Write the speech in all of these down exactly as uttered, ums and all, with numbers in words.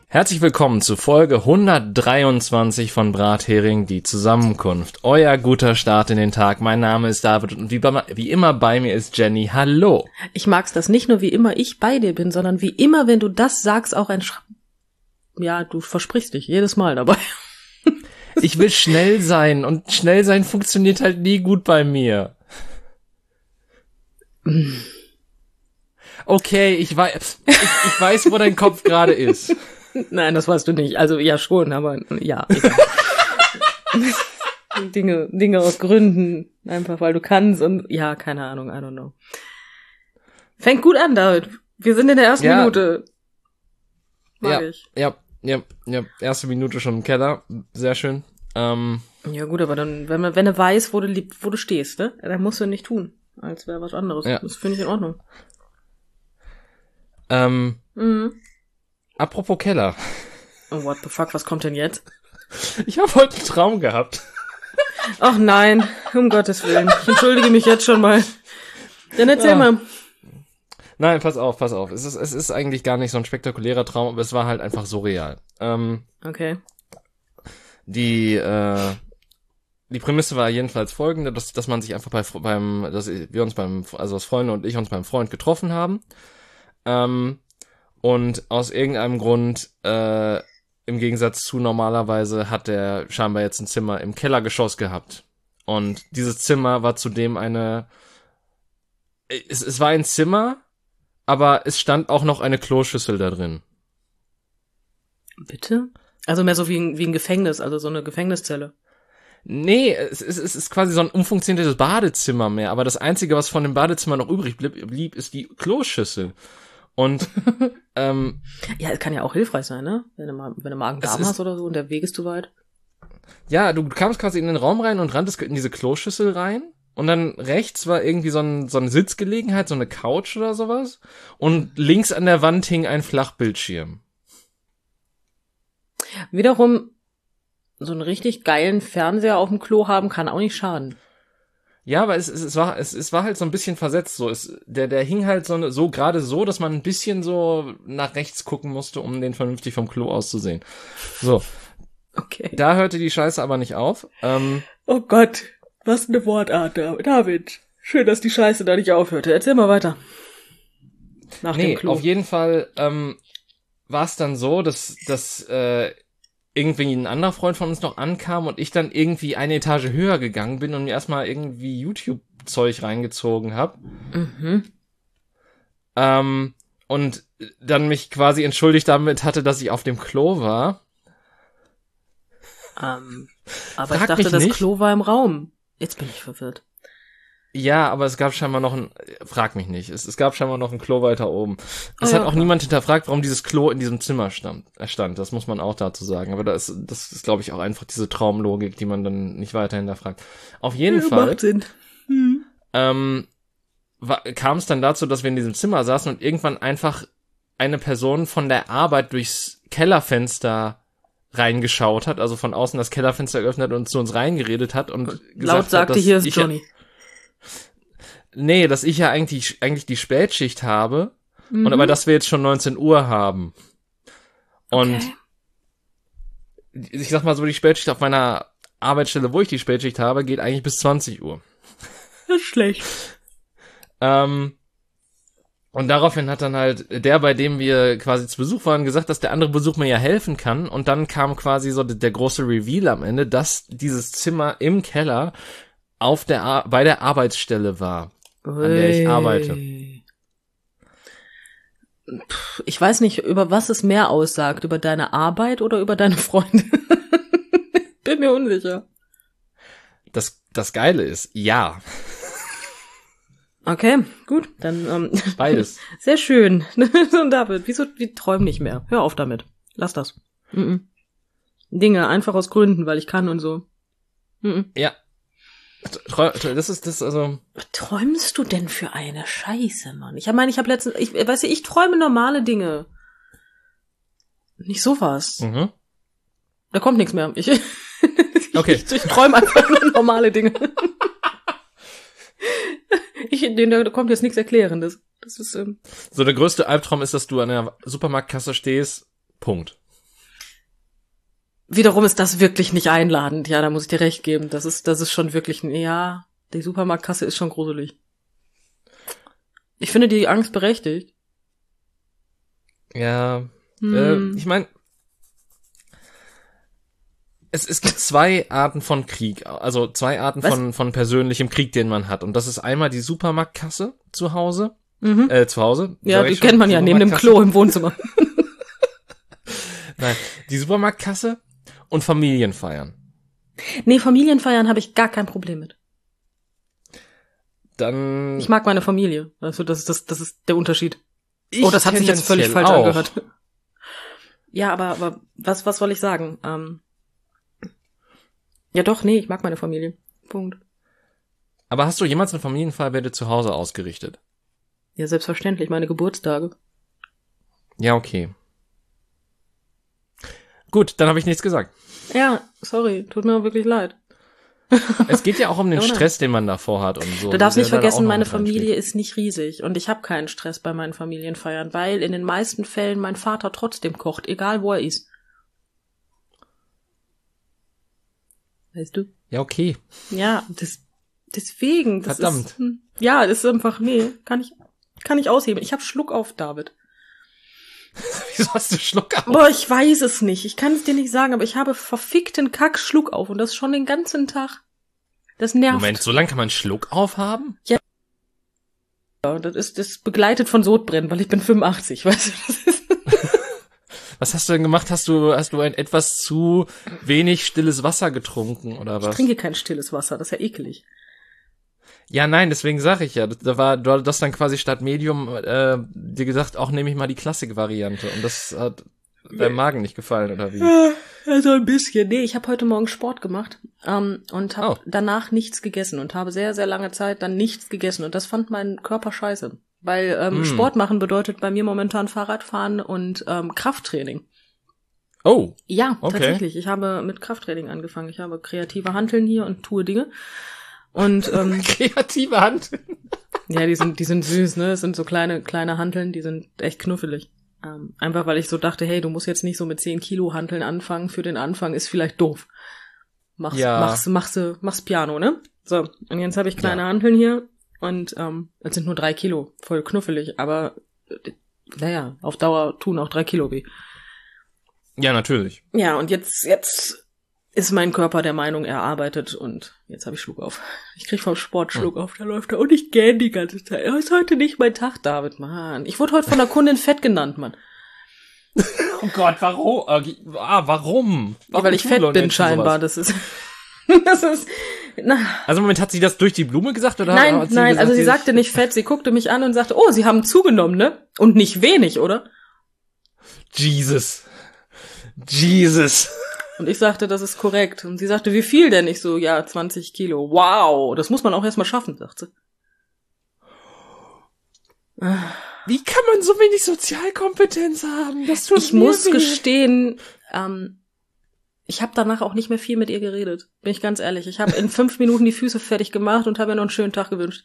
Herzlich willkommen zu Folge hundertdreiundzwanzig von Brathering, die Zusammenkunft. Euer guter Start in den Tag. Mein Name ist David und wie, bei, wie immer bei mir ist Jenny. Hallo. Ich mag's, dass nicht nur wie immer ich bei dir bin, sondern wie immer, wenn du das sagst, auch ein Sch... Ja, du versprichst dich jedes Mal dabei. Ich will schnell sein und schnell sein funktioniert halt nie gut bei mir. Okay, ich weiß, ich, ich weiß, wo dein Kopf gerade ist. Nein, das weißt du nicht. Also ja schon, aber ja. Dinge, Dinge aus Gründen, einfach weil du kannst und ja, keine Ahnung, I don't know. Fängt gut an, David. Wir sind in der ersten ja. Minute. Mag ja, ich. ja, ja, ja, erste Minute schon im Keller. Sehr schön. Ähm, ja gut, aber dann, wenn man, wenn du weißt, wo du, wo du stehst, ne, dann musst du nicht tun, als wäre was anderes. Ja. Das finde ich in Ordnung. Ähm, Mhm. Apropos Keller. Oh, what the fuck, was kommt denn jetzt? Ich habe heute einen Traum gehabt. Ach nein, um Gottes Willen. Ich entschuldige mich jetzt schon mal. Dann erzähl Ja. mal. Nein, pass auf, pass auf. Es ist, es ist eigentlich gar nicht so ein spektakulärer Traum, aber es war halt einfach surreal. Ähm, Okay. die, äh, die Prämisse war jedenfalls folgende, dass, dass man sich einfach bei, beim, dass wir uns beim, also das Freunde und ich uns beim Freund getroffen haben. Ähm, und aus irgendeinem Grund, äh, im Gegensatz zu normalerweise hat der scheinbar jetzt ein Zimmer im Kellergeschoss gehabt. Und dieses Zimmer war zudem eine, es, es war ein Zimmer, aber es stand auch noch eine Kloschüssel da drin. Bitte? Also mehr so wie ein, wie ein Gefängnis, also so eine Gefängniszelle. Nee, es ist, es ist quasi so ein umfunktioniertes Badezimmer mehr, aber das Einzige, was von dem Badezimmer noch übrig blieb, blieb ist die Kloschüssel. Und ähm, ja, es kann ja auch hilfreich sein, ne? Wenn du mal, wenn du Magen-Darm hast oder so und der Weg ist zu weit. Ja, du kamst quasi in den Raum rein und ranntest in diese Kloschüssel rein und dann rechts war irgendwie so, ein, so eine Sitzgelegenheit, so eine Couch oder sowas und links an der Wand hing ein Flachbildschirm. Wiederum, so einen richtig geilen Fernseher auf dem Klo haben kann auch nicht schaden. Ja, aber es, es, es war es, es war halt so ein bisschen versetzt so. Es, der der hing halt so ne, so gerade so, dass man ein bisschen so nach rechts gucken musste, um den vernünftig vom Klo auszusehen. So. Okay. Da hörte die Scheiße aber nicht auf. Ähm, Oh Gott, was eine Wortart, David. Schön, dass die Scheiße da nicht aufhörte. Erzähl mal weiter. Nach nee, dem Klo. auf jeden Fall ähm, war es dann so, dass dass äh, irgendwie ein anderer Freund von uns noch ankam und ich dann irgendwie eine Etage höher gegangen bin und mir erstmal irgendwie YouTube-Zeug reingezogen habe. Mhm. Ähm, und dann mich quasi entschuldigt damit hatte, dass ich auf dem Klo war. Ähm, aber Frag ich dachte, mich das nicht. Klo war im Raum. Jetzt bin ich verwirrt. Ja, aber es gab scheinbar noch ein, frag mich nicht, es, es gab scheinbar noch ein Klo weiter oben. Es Oh, hat ja, auch klar. niemand hinterfragt, warum dieses Klo in diesem Zimmer stand, äh, stand. Das muss man auch dazu sagen. Aber das, das ist, glaube ich, auch einfach diese Traumlogik, die man dann nicht weiter hinterfragt. Auf jeden Ja, Fall macht Sinn. Hm. ähm, kam es dann dazu, dass wir in diesem Zimmer saßen und irgendwann einfach eine Person von der Arbeit durchs Kellerfenster reingeschaut hat, also von außen das Kellerfenster geöffnet und zu uns reingeredet hat und gesagt Laut hat, sagte, dass hier ist ich Johnny. Nee, dass ich ja eigentlich eigentlich die Spätschicht habe Mhm. und aber dass wir jetzt schon neunzehn Uhr haben. Und Okay. ich sag mal so, die Spätschicht auf meiner Arbeitsstelle, wo ich die Spätschicht habe, geht eigentlich bis zwanzig Uhr. Das ist schlecht. Ähm, und daraufhin hat dann halt der, bei dem wir quasi zu Besuch waren, gesagt, dass der andere Besuch mir ja helfen kann. Und dann kam quasi so der, der große Reveal am Ende, dass dieses Zimmer im Keller auf der Ar- bei der Arbeitsstelle war, an der ich arbeite. Puh, ich weiß nicht, über was es mehr aussagt, über deine Arbeit oder über deine Freunde. Bin mir unsicher. Das das Geile ist, ja, Okay, gut, dann ähm, beides. sehr schön. Und David, wieso, wie träum nicht mehr? Hör auf damit. Lass das. Mhm. Dinge einfach aus Gründen, weil ich kann und so. Mhm. Ja. Trau- Das ist das also. Was träumst du denn für eine Scheiße, Mann? Ich meine, ich habe letztens, ich weißt du, ich träume normale Dinge. Nicht sowas. Mhm. Da kommt nichts mehr. Ich, Okay. ich, ich träume einfach nur normale Dinge. Ich, da kommt jetzt nichts Erklärendes. Das ist, ähm, So der größte Albtraum ist, dass du an der Supermarktkasse stehst. Punkt. wiederum ist das wirklich nicht einladend. Ja, da muss ich dir recht geben. Das ist, das ist schon wirklich, ja, die Supermarktkasse ist schon gruselig. Ich finde die Angst berechtigt. Ja, Hm. äh, ich meine, es, es gibt zwei Arten von Krieg, also zwei Arten Was? von, von persönlichem Krieg, den man hat. Und das ist einmal die Supermarktkasse zu Hause, Mhm. äh, zu Hause. Ja, sag die ich schon, kennt man ja neben dem Supermarktkasse. Klo im Wohnzimmer. Nein, die Supermarktkasse und Familienfeiern. Nee, Familienfeiern habe ich gar kein Problem mit. Dann. Ich mag meine Familie. Also das ist das, das ist der Unterschied. ich Oh, das hat sich jetzt völlig tendenziell falsch auch. angehört. Ja, aber, aber was, was soll ich sagen? Ähm, ja doch, nee, ich mag meine Familie. Punkt. Aber hast du jemals eine Familienfeier bei dir zu Hause ausgerichtet? Ja, selbstverständlich, meine Geburtstage. Ja, okay. Gut, dann habe ich nichts gesagt. Ja, sorry, tut mir auch wirklich leid. Es geht ja auch um den Ja, oder? Stress, den man davor hat und so. Du darfst Der nicht da auch vergessen, noch meine mit reinspielt. Familie ist nicht riesig und ich habe keinen Stress bei meinen Familienfeiern, weil in den meisten Fällen mein Vater trotzdem kocht, egal wo er ist. Weißt du? Ja, okay. Ja, das, deswegen. Das Verdammt. Ist, hm, ja, das ist einfach, nee, kann ich, kann ich ausheben. Ich hab Schluck auf, David. Wieso hast du Schluck auf? Boah, ich weiß es nicht. Ich kann es dir nicht sagen, aber ich habe verfickten Kack Schluck auf und das schon den ganzen Tag. Das nervt. Moment, so lange kann man Schluck aufhaben? Ja, das ist, das ist begleitet von Sodbrennen, weil ich bin fünfundachtzig, weißt du, das ist. Was hast du denn gemacht? Hast du, hast du ein etwas zu wenig stilles Wasser getrunken oder Ich was? trinke kein stilles Wasser, das ist ja ekelig. Ja, nein, deswegen sage ich ja. Da war, du hast das dann quasi statt Medium äh, dir gesagt, auch nehme ich mal die Klassik-Variante. Und das hat deinem Magen nicht gefallen, oder wie? Ja, so ein bisschen. Nee, ich habe heute Morgen Sport gemacht ähm, und habe Oh. danach nichts gegessen und habe sehr, sehr lange Zeit dann nichts gegessen. Und das fand mein Körper scheiße. Weil ähm, Mm. Sport machen bedeutet bei mir momentan Fahrradfahren und ähm, Krafttraining. Oh, Ja, Okay. tatsächlich. Ich habe mit Krafttraining angefangen. Ich habe kreative Hanteln hier und tue Dinge. Und ähm, kreative Hand. ja, die sind, die sind süß, ne? Es sind so kleine, kleine Hanteln, die sind echt knuffelig. Ähm, einfach weil ich so dachte, hey, du musst jetzt nicht so mit zehn Kilo Hanteln anfangen. Für den Anfang ist vielleicht doof. Mach's, Ja. mach's, mach's, mach's Piano, ne? So, und jetzt habe ich kleine Ja. Hanteln hier und ähm, es sind nur drei Kilo, voll knuffelig, aber äh, naja, auf Dauer tun auch drei Kilo weh. Ja, natürlich. Ja, und jetzt, jetzt ist mein Körper der Meinung, er arbeitet und jetzt habe ich Schluck auf. Ich krieg vom Sport Schluck auf, da läuft er und ich gähn die ganze Zeit. Oh, ist heute nicht mein Tag, David, Mann. Ich wurde heute von der Kundin fett genannt, Mann. Oh Gott, warum? Äh, ah, warum? Ja, warum weil ich tun fett Leute bin Menschen scheinbar, sowas? das ist, das ist, na, Also im Moment hat sie das durch die Blume gesagt oder nein, hat sie nein, gesagt, also sie ist- sagte nicht fett, sie guckte mich an und sagte, oh, sie haben zugenommen, ne? Und nicht wenig, oder? Jesus. Jesus. Und ich sagte, das ist korrekt. Und sie sagte, wie viel denn? Ich so, ja, zwanzig Kilo. Wow, das muss man auch erstmal schaffen, sagt sie. Wie kann man so wenig Sozialkompetenz haben? Das tut Ich mir muss weh. gestehen, ähm, ich habe danach auch nicht mehr viel mit ihr geredet. Bin ich ganz ehrlich. Ich habe in fünf Minuten die Füße fertig gemacht und habe ihr noch einen schönen Tag gewünscht.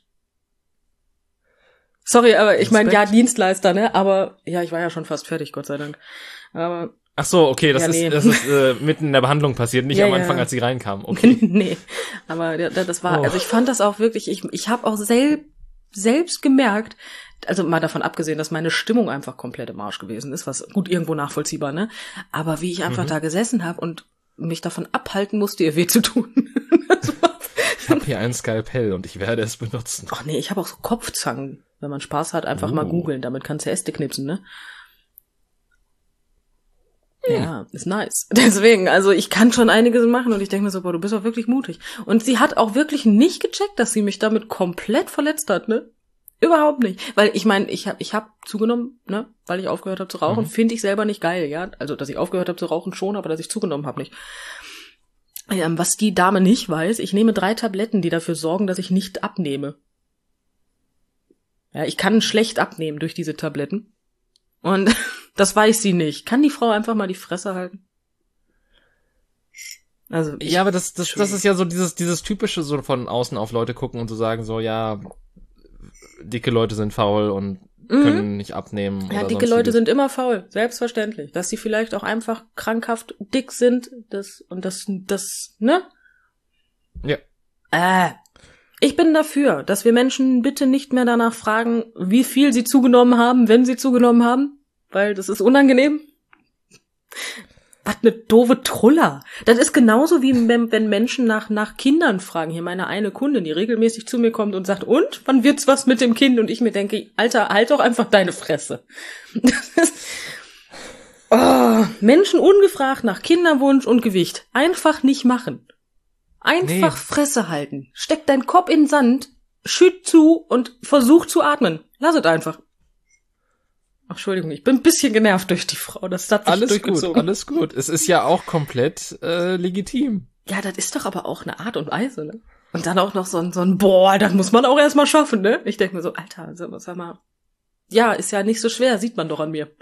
Sorry, aber ich meine, ja, Respekt. Dienstleister, ne? Aber ja, ich war ja schon fast fertig, Gott sei Dank. Aber Ach so, okay, das Ja, ist nee. das ist äh, mitten in der Behandlung passiert, nicht Ja, am Anfang, ja. als sie reinkam. Okay. nee, aber ja, das war, Oh. also ich fand das auch wirklich, ich, ich habe auch selb, selbst gemerkt, also mal davon abgesehen, dass meine Stimmung einfach komplett im Arsch gewesen ist, was gut irgendwo nachvollziehbar, ne? Aber wie ich einfach Mhm. da gesessen habe und mich davon abhalten musste, ihr weh zu tun. Ich habe hier ein Skalpell und ich werde es benutzen. Ach nee, ich habe auch so Kopfzangen. Wenn man Spaß hat, einfach mal Oh. googeln, damit kannst du Äste knipsen, ne? Hm. Ja, ist nice. Deswegen, also ich kann schon einiges machen und ich denke mir so, boah, du bist auch wirklich mutig. Und sie hat auch wirklich nicht gecheckt, dass sie mich damit komplett verletzt hat, ne? Überhaupt nicht. Weil ich meine, ich habe ich hab zugenommen, ne? Weil ich aufgehört habe zu rauchen, Mhm. finde ich selber nicht geil, ja? Also, dass ich aufgehört habe zu rauchen schon, aber dass ich zugenommen habe nicht. Ähm, was die Dame nicht weiß, ich nehme drei Tabletten, die dafür sorgen, dass ich nicht abnehme. Ja, ich kann schlecht abnehmen durch diese Tabletten. Und das weiß sie nicht. Kann die Frau einfach mal die Fresse halten? Also ich, Ja, aber das das das ist ja so dieses dieses typische so von außen auf Leute gucken und so sagen so, ja, dicke Leute sind faul und können nicht abnehmen. Ja, oder dicke Leute sonstiges. sind immer faul, selbstverständlich. Dass sie vielleicht auch einfach krankhaft dick sind, das und das, das, ne? Ja. Äh. Ich bin dafür, dass wir Menschen bitte nicht mehr danach fragen, wie viel sie zugenommen haben, wenn sie zugenommen haben, weil das ist unangenehm. Was ne doofe Truller. Das ist genauso wie wenn, wenn Menschen nach, nach Kindern fragen. Hier meine eine Kundin, die regelmäßig zu mir kommt und sagt, und, wann wird's was mit dem Kind? Und ich mir denke, Alter, halt doch einfach deine Fresse. Das ist, oh, Menschen ungefragt nach Kinderwunsch und Gewicht. Einfach nicht machen. Einfach nee. Fresse halten. Steck deinen Kopf in den Sand, schütt zu und versuch zu atmen. Lass es einfach. Ach, Entschuldigung, ich bin ein bisschen genervt durch die Frau. Das hat sich alles durchgezogen. Gut, alles gut. Es ist ja auch komplett äh, legitim. Ja, das ist doch aber auch eine Art und Weise, ne? Und dann auch noch so ein, so ein Boah, das muss man auch erstmal schaffen, ne? Ich denke mir so, Alter, sag mal, ja, ist ja nicht so schwer, sieht man doch an mir.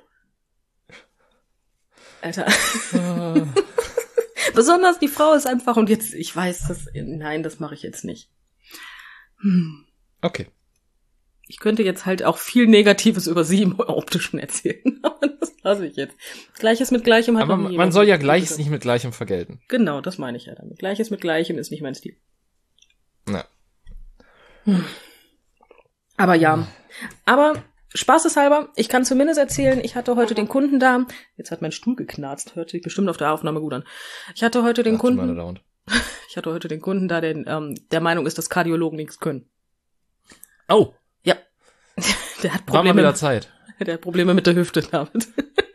Alter. Besonders die Frau ist einfach, und jetzt, ich weiß, das, nein, das mache ich jetzt nicht. Hm. Okay. Ich könnte jetzt halt auch viel Negatives über sie im Optischen erzählen, aber das lasse ich jetzt. Gleiches mit Gleichem hat aber noch nie man soll ja Gleiches nicht mit Gleichem vergelten. Genau, das meine ich ja damit. Gleiches mit Gleichem ist nicht mein Stil. Na. Hm. Aber ja. Hm. Aber spaßeshalber, ich kann zumindest erzählen, ich hatte heute den Kunden da. Jetzt hat mein Stuhl geknarzt, hört sich bestimmt auf der Aufnahme gut an. Ich hatte heute den Ach, Kunden. Ich hatte heute den Kunden da, der ähm, der Meinung ist, dass Kardiologen nichts können. Oh. Ja. Der hat Probleme. War mal wieder Zeit. Der hat Probleme mit der Hüfte damit.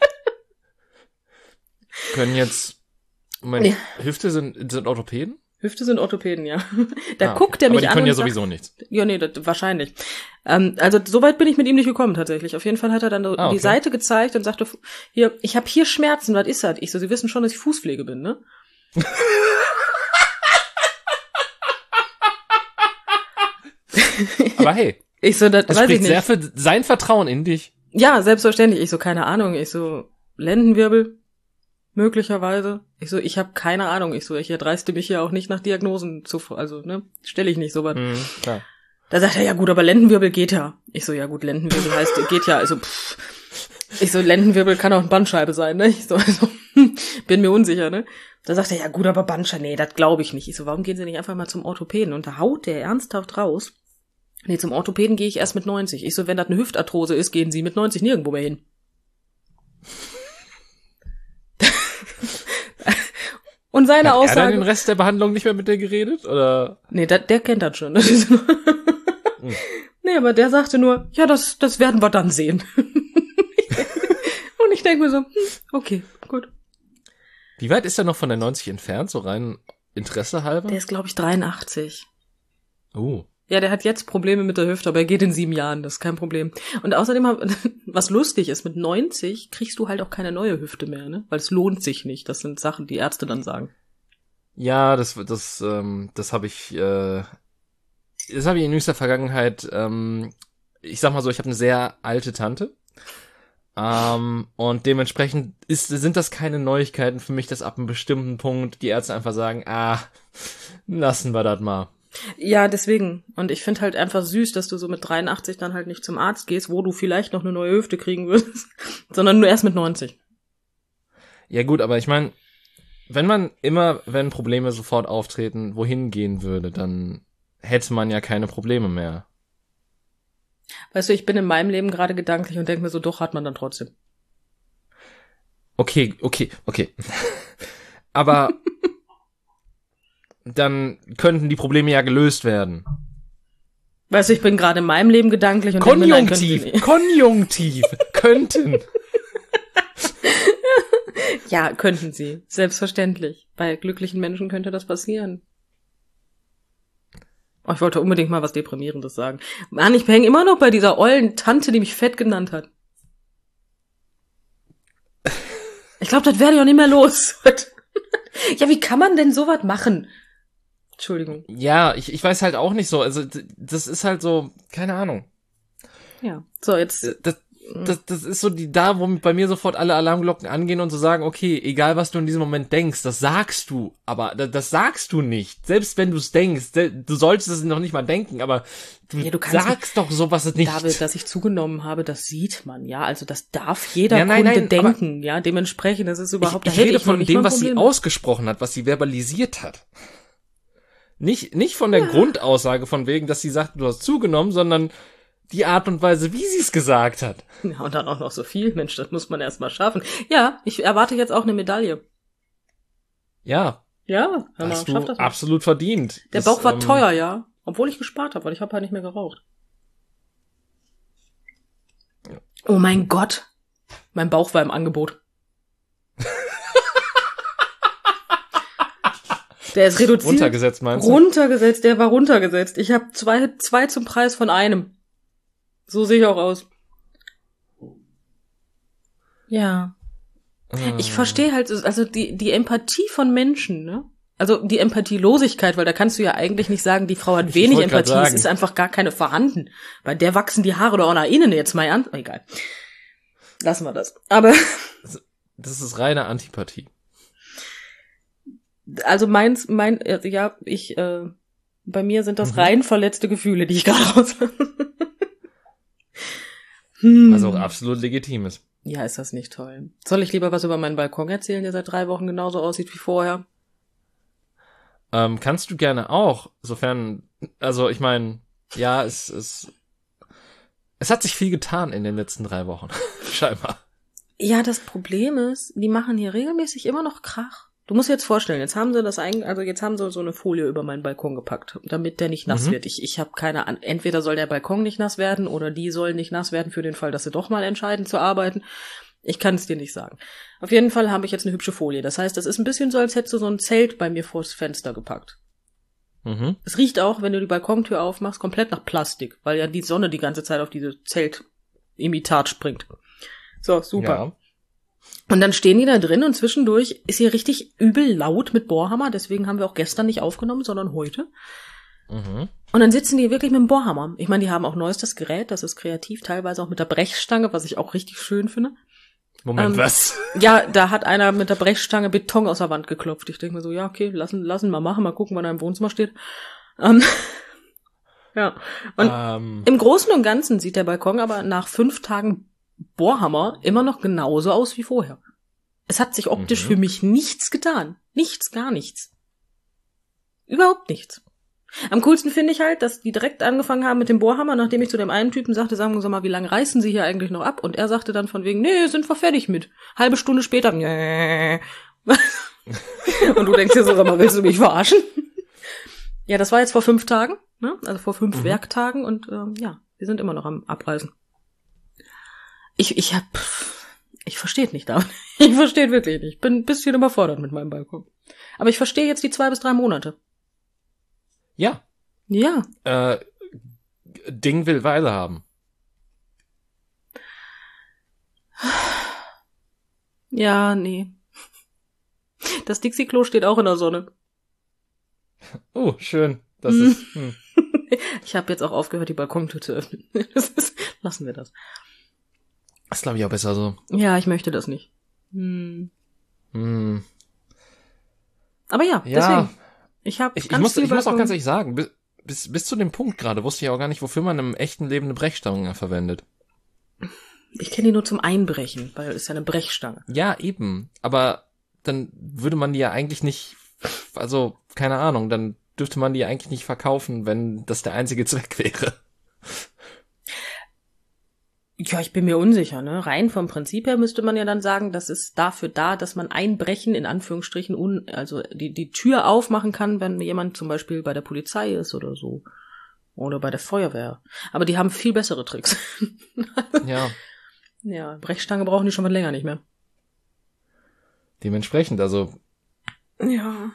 Können jetzt, Moment, nee. Hüfte sind, sind Orthopäden? Hüfte sind Orthopäden, ja. Da ah, guckt er mich an. Aber die können ja sagt, sowieso nichts. Ja, nee, das, wahrscheinlich. Ähm, also soweit bin ich mit ihm nicht gekommen tatsächlich. Auf jeden Fall hat er dann ah, okay. die Seite gezeigt und sagte, hier, ich habe hier Schmerzen, was ist das? Ich so, Sie wissen schon, dass ich Fußpflege bin, ne? Aber hey, ich so, das, das weiß spricht ich nicht. sehr für sein Vertrauen in dich. Ja, selbstverständlich. Ich so, keine Ahnung. Ich so, Lendenwirbel, möglicherweise. Ich so, ich habe keine Ahnung. Ich so, ich erdreiste mich ja auch nicht nach Diagnosen zu, also, ne, stelle ich nicht so was. Mhm, klar. Da sagt er, ja gut, aber Lendenwirbel geht ja. Ich so, ja gut, Lendenwirbel heißt, geht ja, also, pff. Ich so, Lendenwirbel kann auch eine Bandscheibe sein, ne? Ich so, also, bin mir unsicher, ne? Da sagt er, ja gut, aber Bandscheibe, nee, das glaube ich nicht. Ich so, warum gehen Sie nicht einfach mal zum Orthopäden? Und da haut der ernsthaft raus. Nee, zum Orthopäden gehe ich erst mit neunzig. Ich so, wenn das eine Hüftarthrose ist, gehen Sie mit neunzig nirgendwo mehr hin. Und seine Hat Aussage... Hat er den Rest der Behandlung nicht mehr mit dir geredet, oder? Nee, dat, der kennt das schon. Das ist hm. Nee, aber der sagte nur, ja, das, das werden wir dann sehen. Und ich denke mir so, hm, okay, gut. Wie weit ist er noch von der neunzig entfernt, so rein Interesse halber? Der ist, glaube ich, dreiundachtzig. Oh. Ja, der hat jetzt Probleme mit der Hüfte, aber er geht in sieben Jahren, das ist kein Problem. Und außerdem, was lustig ist, mit neunzig kriegst du halt auch keine neue Hüfte mehr, ne? Weil es lohnt sich nicht. Das sind Sachen, die Ärzte dann sagen. Ja, das, das, ähm, das habe ich, äh, das habe ich in jüngster Vergangenheit, ähm, ich sag mal so, ich habe eine sehr alte Tante. Ähm, und dementsprechend ist, sind das keine Neuigkeiten für mich, dass ab einem bestimmten Punkt die Ärzte einfach sagen, ah, lassen wir das mal. Ja, deswegen. Und ich finde halt einfach süß, dass du so mit dreiundachtzig dann halt nicht zum Arzt gehst, wo du vielleicht noch eine neue Hüfte kriegen würdest, sondern nur erst mit neunzig. Ja gut, aber ich meine, wenn man immer, wenn Probleme sofort auftreten, wohin gehen würde, dann hätte man ja keine Probleme mehr. Weißt du, ich bin in meinem Leben gerade gedanklich und denke mir so, doch, hat man dann trotzdem. Okay, okay, okay. Aber dann könnten die Probleme ja gelöst werden. Weißt du, ich bin gerade in meinem Leben gedanklich und Konjunktiv, denke mir, nein, Konjunktiv, könnten. Ja, könnten sie, selbstverständlich. Bei glücklichen Menschen könnte das passieren. Oh, ich wollte unbedingt mal was Deprimierendes sagen. Mann, ich hänge immer noch bei dieser ollen Tante, die mich fett genannt hat. Ich glaube, das werde ich auch nicht mehr los. Ja, wie kann man denn sowas machen? Entschuldigung. Ja, ich, ich weiß halt auch nicht so. Also das ist halt so, keine Ahnung. Ja, so jetzt. Das, das, das ist so die, da, wo bei mir sofort alle Alarmglocken angehen und so sagen, okay, egal was du in diesem Moment denkst, das sagst du, aber das, das sagst du nicht. Selbst wenn du es denkst, du solltest es noch nicht mal denken, aber du, ja, du sagst doch sowas nicht. David, dass ich zugenommen habe, das sieht man, ja, also das darf jeder ja, nein, Kunde nein, denken, ja, dementsprechend, das ist überhaupt, ich, ich da hätte rede ich noch von nicht dem, mal ein was sie Problem. ausgesprochen hat, was sie verbalisiert hat. Nicht, nicht von der Ja. Grundaussage von wegen, dass sie sagt, du hast zugenommen, sondern die Art und Weise, wie sie es gesagt hat. Ja, und dann auch noch so viel, Mensch, das muss man erst mal schaffen. Ja, ich erwarte jetzt auch eine Medaille. Ja, Ja, hör mal, hast schaff du das mal. absolut verdient. Der Das, Bauch war ähm, teuer, ja, obwohl ich gespart habe, weil ich habe halt nicht mehr geraucht. Oh mein Gott, mein Bauch war im Angebot. Der ist reduziert. Runtergesetzt, meinst du? Runtergesetzt, der war runtergesetzt. Ich habe zwei, zwei zum Preis von einem. So sehe ich auch aus. Ja. Ich verstehe halt, also die, die Empathie von Menschen, ne? Also die Empathielosigkeit, weil da kannst du ja eigentlich nicht sagen, die Frau hat Ich wenig wollte grad Empathie, es sagen. ist einfach gar keine vorhanden. Bei der wachsen die Haare doch auch nach innen jetzt mal an. Egal. Lassen wir das. Aber Das ist reine Antipathie. also meins, mein, äh, ja, ich, äh, bei mir sind das Mhm. rein verletzte Gefühle, die ich gerade raus. hm. Was auch absolut legitim ist. Ja, ist das nicht toll. Soll ich lieber was über meinen Balkon erzählen, der seit drei Wochen genauso aussieht wie vorher? Ähm, kannst du gerne auch, sofern, also ich meine, ja, es, es, es hat sich viel getan in den letzten drei Wochen, scheinbar. Ja, das Problem ist, die machen hier regelmäßig immer noch Krach. Du musst dir jetzt vorstellen, jetzt haben sie das eigentlich, also jetzt haben sie so eine Folie über meinen Balkon gepackt, damit der nicht nass Mhm. wird. Ich, ich habe keine Ahnung, entweder soll der Balkon nicht nass werden oder die sollen nicht nass werden für den Fall, dass sie doch mal entscheiden zu arbeiten. Ich kann es dir nicht sagen. Auf jeden Fall habe ich jetzt eine hübsche Folie. Das heißt, das ist ein bisschen so, als hättest du so ein Zelt bei mir vors Fenster gepackt. Mhm. Es riecht auch, wenn du die Balkontür aufmachst, komplett nach Plastik, weil ja die Sonne die ganze Zeit auf diese Zeltimitat springt. So, super. Ja. Und dann stehen die da drin und zwischendurch ist hier richtig übel laut mit Bohrhammer. Deswegen haben wir auch gestern nicht aufgenommen, sondern heute. Mhm. Und dann sitzen die wirklich mit dem Bohrhammer. Ich meine, die haben auch neuestes Gerät, das ist kreativ, teilweise auch mit der Brechstange, was ich auch richtig schön finde. Moment, Ähm, was? Ja, da hat einer mit der Brechstange Beton aus der Wand geklopft. Ich denke mir so, ja, okay, lassen, lassen mal machen, mal gucken, wann er im Wohnzimmer steht. Ähm, ja. Und Ähm, im Großen und Ganzen sieht der Balkon aber nach fünf Tagen Bohrhammer immer noch genauso aus wie vorher. Es hat sich optisch Mhm. für mich nichts getan. Nichts, gar nichts. Überhaupt nichts. Am coolsten finde ich halt, dass die direkt angefangen haben mit dem Bohrhammer, nachdem ich zu dem einen Typen sagte, sagen Sie mal, wie lange reißen Sie hier eigentlich noch ab? Und er sagte dann von wegen, nee, sind wir fertig mit. Halbe Stunde später, nee. Und du denkst dir so, sag mal, willst du mich verarschen? Ja, das war jetzt vor fünf Tagen, ne? Also vor fünf Mhm. Werktagen und ähm, ja, wir sind immer noch am Abreißen. Ich, ich hab, ich verstehe nicht da. Ich verstehe wirklich nicht. Ich bin ein bisschen überfordert mit meinem Balkon. Aber ich verstehe jetzt die zwei bis drei Monate. ja, Ja. äh, Ding will Weile haben. Ja, nee. Das Dixie-Klo steht auch in der Sonne. Oh, schön. Das Mhm. ist, hm. Ich habe jetzt auch aufgehört, die Balkontür zu öffnen. Das ist, lassen wir das. Das glaube ich auch besser so. Ja, ich möchte das nicht. Hm. Hm. Aber ja, Ja. deswegen. Ich habe Ich, ich, ganz muss, viel ich muss auch Balkon- ganz ehrlich sagen, bis, bis, bis zu dem Punkt gerade wusste ich auch gar nicht, wofür man im echten Leben eine Brechstange verwendet. Ich kenne die nur zum Einbrechen, weil es ist ja eine Brechstange. Ja, eben. Aber dann würde man die ja eigentlich nicht, also, keine Ahnung, dann dürfte man die eigentlich nicht verkaufen, wenn das der einzige Zweck wäre. Ja, ich bin mir unsicher, ne? Rein vom Prinzip her müsste man ja dann sagen, das ist dafür da, dass man Einbrechen in Anführungsstrichen, un, also die, die Tür aufmachen kann, wenn jemand zum Beispiel bei der Polizei ist oder so. Oder bei der Feuerwehr. Aber die haben viel bessere Tricks. Ja, Ja, Brechstange brauchen die schon mal länger nicht mehr. dementsprechend, also, Ja.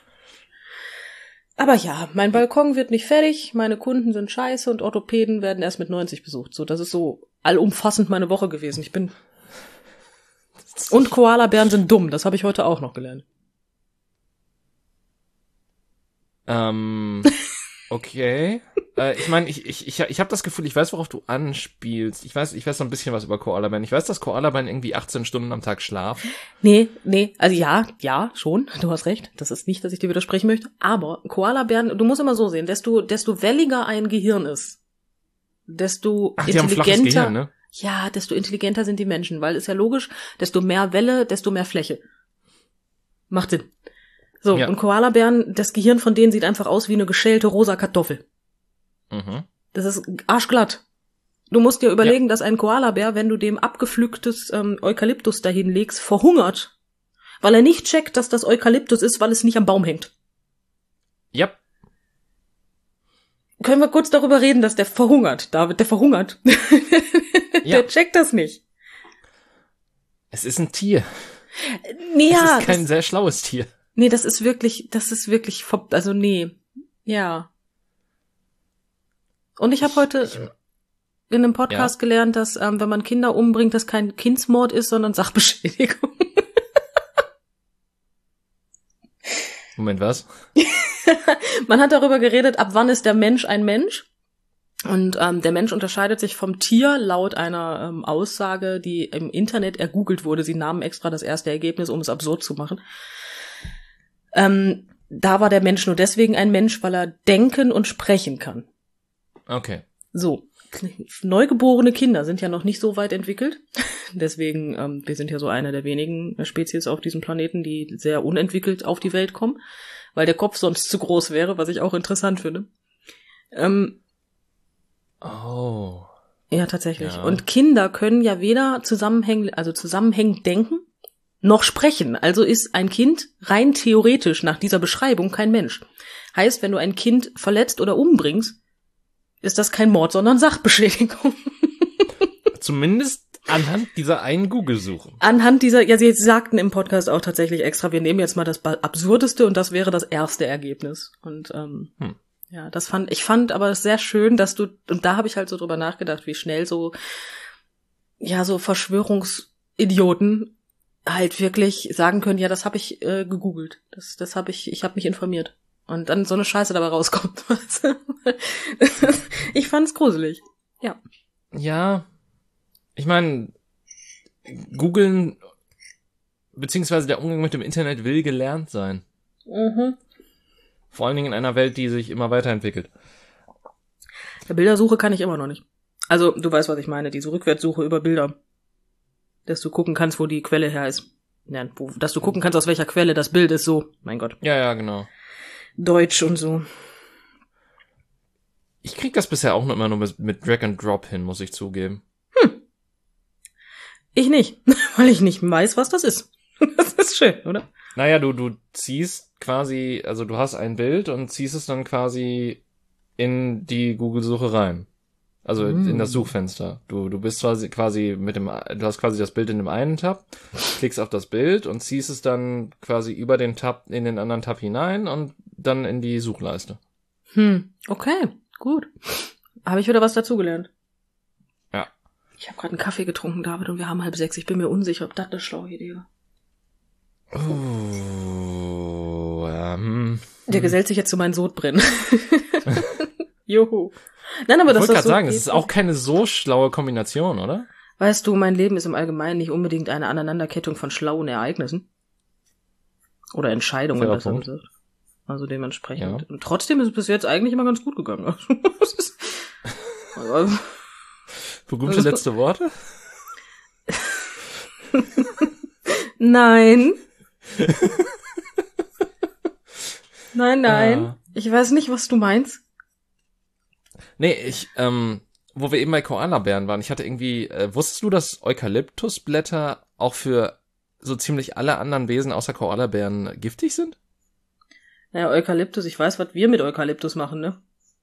Aber ja, mein Balkon wird nicht fertig, meine Kunden sind scheiße und Orthopäden werden erst mit neunzig besucht. So, das ist so allumfassend meine Woche gewesen. Ich bin... Und Koalabären sind dumm, das habe ich heute auch noch gelernt. ähm, okay. Äh, ich meine, ich, ich, ich, ich habe das Gefühl, ich weiß, worauf du anspielst. Ich weiß, ich weiß noch ein bisschen was über Koalabären. Ich weiß, dass Koalabären irgendwie achtzehn Stunden am Tag schlafen. Nee, nee, also ja, ja, schon, du hast recht. Das ist nicht, dass ich dir widersprechen möchte. Aber Koalabären, du musst immer so sehen, desto, desto welliger ein Gehirn ist, desto Ach, die haben ein flaches intelligenter, Gehirn, ne? ja, desto intelligenter sind die Menschen, weil ist ja logisch, desto mehr Welle, desto mehr Fläche. Macht Sinn. So, Ja. und Koalabären, das Gehirn von denen sieht einfach aus wie eine geschälte rosa Kartoffel. Mhm. Das ist arschglatt. Du musst dir überlegen, dass ein Koalabär, wenn du dem abgepflücktes ähm, Eukalyptus dahin legst, verhungert, weil er nicht checkt, dass das Eukalyptus ist, weil es nicht am Baum hängt. Ja. Können wir kurz darüber reden, dass der verhungert, David, der verhungert. Ja. Der checkt das nicht. Es ist ein Tier. Nee, Es ja, ist kein das, sehr schlaues Tier. nee, das ist wirklich, das ist wirklich, ver- also nee, ja. Und ich habe heute Ich, in einem Podcast Ja. gelernt, dass ähm, wenn man Kinder umbringt, das kein Kindsmord ist, sondern Sachbeschädigung. Moment, was? Man hat darüber geredet, ab wann ist der Mensch ein Mensch? Und ähm, der Mensch unterscheidet sich vom Tier laut einer ähm, Aussage, die im Internet ergoogelt wurde. Sie nahmen extra das erste Ergebnis, um es absurd zu machen. Ähm, da war der Mensch nur deswegen ein Mensch, weil er denken und sprechen kann. Okay. So, neugeborene Kinder sind ja noch nicht so weit entwickelt. Deswegen, ähm, wir sind ja so eine der wenigen Spezies auf diesem Planeten, die sehr unentwickelt auf die Welt kommen, weil der Kopf sonst zu groß wäre, was ich auch interessant finde. Ähm, Oh. ja, tatsächlich. Ja. Und Kinder können ja weder zusammenhängend, also zusammenhängend denken, noch sprechen. Also ist ein Kind rein theoretisch nach dieser Beschreibung kein Mensch. Heißt, wenn du ein Kind verletzt oder umbringst, ist das kein Mord, sondern Sachbeschädigung. Zumindest anhand dieser einen Google-Suche. Anhand dieser, ja, sie sagten im Podcast auch tatsächlich extra, wir nehmen jetzt mal das Absurdeste und das wäre das erste Ergebnis. Und ähm, Hm. ja, das fand, ich fand aber sehr schön, dass du, und da habe ich halt so drüber nachgedacht, wie schnell so, ja, so Verschwörungsidioten halt wirklich sagen können, ja, das habe ich äh, gegoogelt. Das, das habe ich, ich habe mich informiert. Und dann so eine Scheiße dabei rauskommt. Ich fand's gruselig. Ja. Ja. Ich meine, googeln beziehungsweise der Umgang mit dem Internet will gelernt sein. Mhm. Vor allen Dingen in einer Welt, die sich immer weiterentwickelt. Der Bildersuche kann ich immer noch nicht. Also, du weißt, was ich meine, diese Rückwärtssuche über Bilder. Dass du gucken kannst, wo die Quelle her ist. Ja, wo, dass du gucken kannst, aus welcher Quelle das Bild ist, so. Mein Gott. Ja, ja, genau. Deutsch und so. Ich krieg das bisher auch noch immer nur mit, mit Drag and Drop hin, muss ich zugeben. Ich nicht, weil ich nicht weiß, was das ist. Das ist schön, oder? Naja, du, du ziehst quasi, also du hast ein Bild und ziehst es dann quasi in die Google-Suche rein. Also Mm. in das Suchfenster. Du, du bist quasi, quasi mit dem, du hast quasi das Bild in dem einen Tab, klickst auf das Bild und ziehst es dann quasi über den Tab in den anderen Tab hinein und dann in die Suchleiste. Hm, okay, gut. Habe ich wieder was dazugelernt. Ja. Ich habe gerade einen Kaffee getrunken, David, und wir haben halb sechs. Ich bin mir unsicher, ob das eine schlaue Idee war. Oh, ähm. Der gesellt sich jetzt zu meinen Sodbrennen. Juhu. Nein, aber Ich das wollte ist gerade so sagen, geht. es ist auch keine so schlaue Kombination, oder? Weißt du, mein Leben ist im Allgemeinen nicht unbedingt eine Aneinanderkettung von schlauen Ereignissen. Oder Entscheidungen, Fairer besser Punkt. gesagt. Also dementsprechend. Ja. Und trotzdem ist es bis jetzt eigentlich immer ganz gut gegangen. Also, es ist- aber- Berühmte letzte Worte? Nein. Nein, nein. Ah. Ich weiß nicht, was du meinst. Nee, ich, ähm, wo wir eben bei Koalabären waren, ich hatte irgendwie, äh, wusstest du, dass Eukalyptusblätter auch für so ziemlich alle anderen Wesen außer Koalabären giftig sind? Naja, Eukalyptus, ich weiß, was wir mit Eukalyptus machen, ne?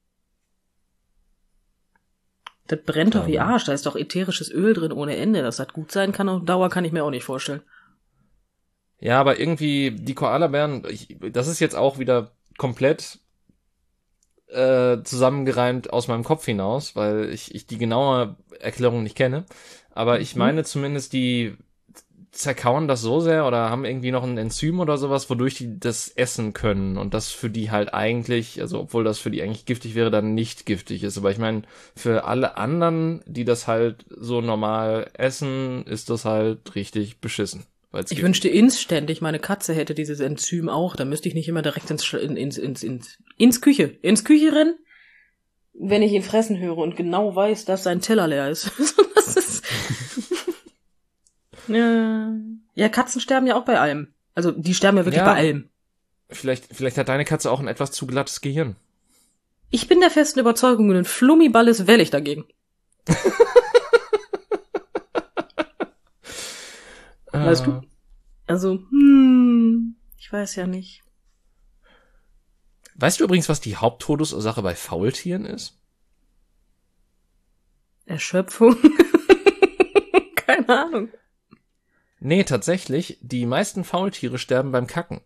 Das brennt doch wie Ähm. Arsch, da ist doch ätherisches Öl drin ohne Ende. Dass das gut sein kann auf Dauer, kann ich mir auch nicht vorstellen. Ja, aber irgendwie die Koalabären, ich, das ist jetzt auch wieder komplett äh, zusammengereimt aus meinem Kopf hinaus, weil ich, ich die genaue Erklärung nicht kenne. Aber ich Mhm. meine zumindest die zerkauen das so sehr oder haben irgendwie noch ein Enzym oder sowas, wodurch die das essen können und das für die halt eigentlich, also obwohl das für die eigentlich giftig wäre, dann nicht giftig ist. Aber ich meine, für alle anderen, die das halt so normal essen, ist das halt richtig beschissen. Ich wünschte inständig, meine Katze hätte dieses Enzym auch, dann müsste ich nicht immer direkt ins, ins, ins, ins, ins Küche, ins Küche rennen, wenn ich ihn fressen höre und genau weiß, dass sein Teller leer ist. Das ist ja. ja, Katzen sterben ja auch bei allem. Also die sterben ja wirklich ja, bei allem. Vielleicht, vielleicht hat deine Katze auch ein etwas zu glattes Gehirn. Ich bin der festen Überzeugung, ein Flummiball ist wellig dagegen. Weißt du? Also, hm, ich weiß ja nicht. Weißt du übrigens, was die Haupttodesursache bei Faultieren ist? Erschöpfung? Keine Ahnung. Nee, tatsächlich, die meisten Faultiere sterben beim Kacken.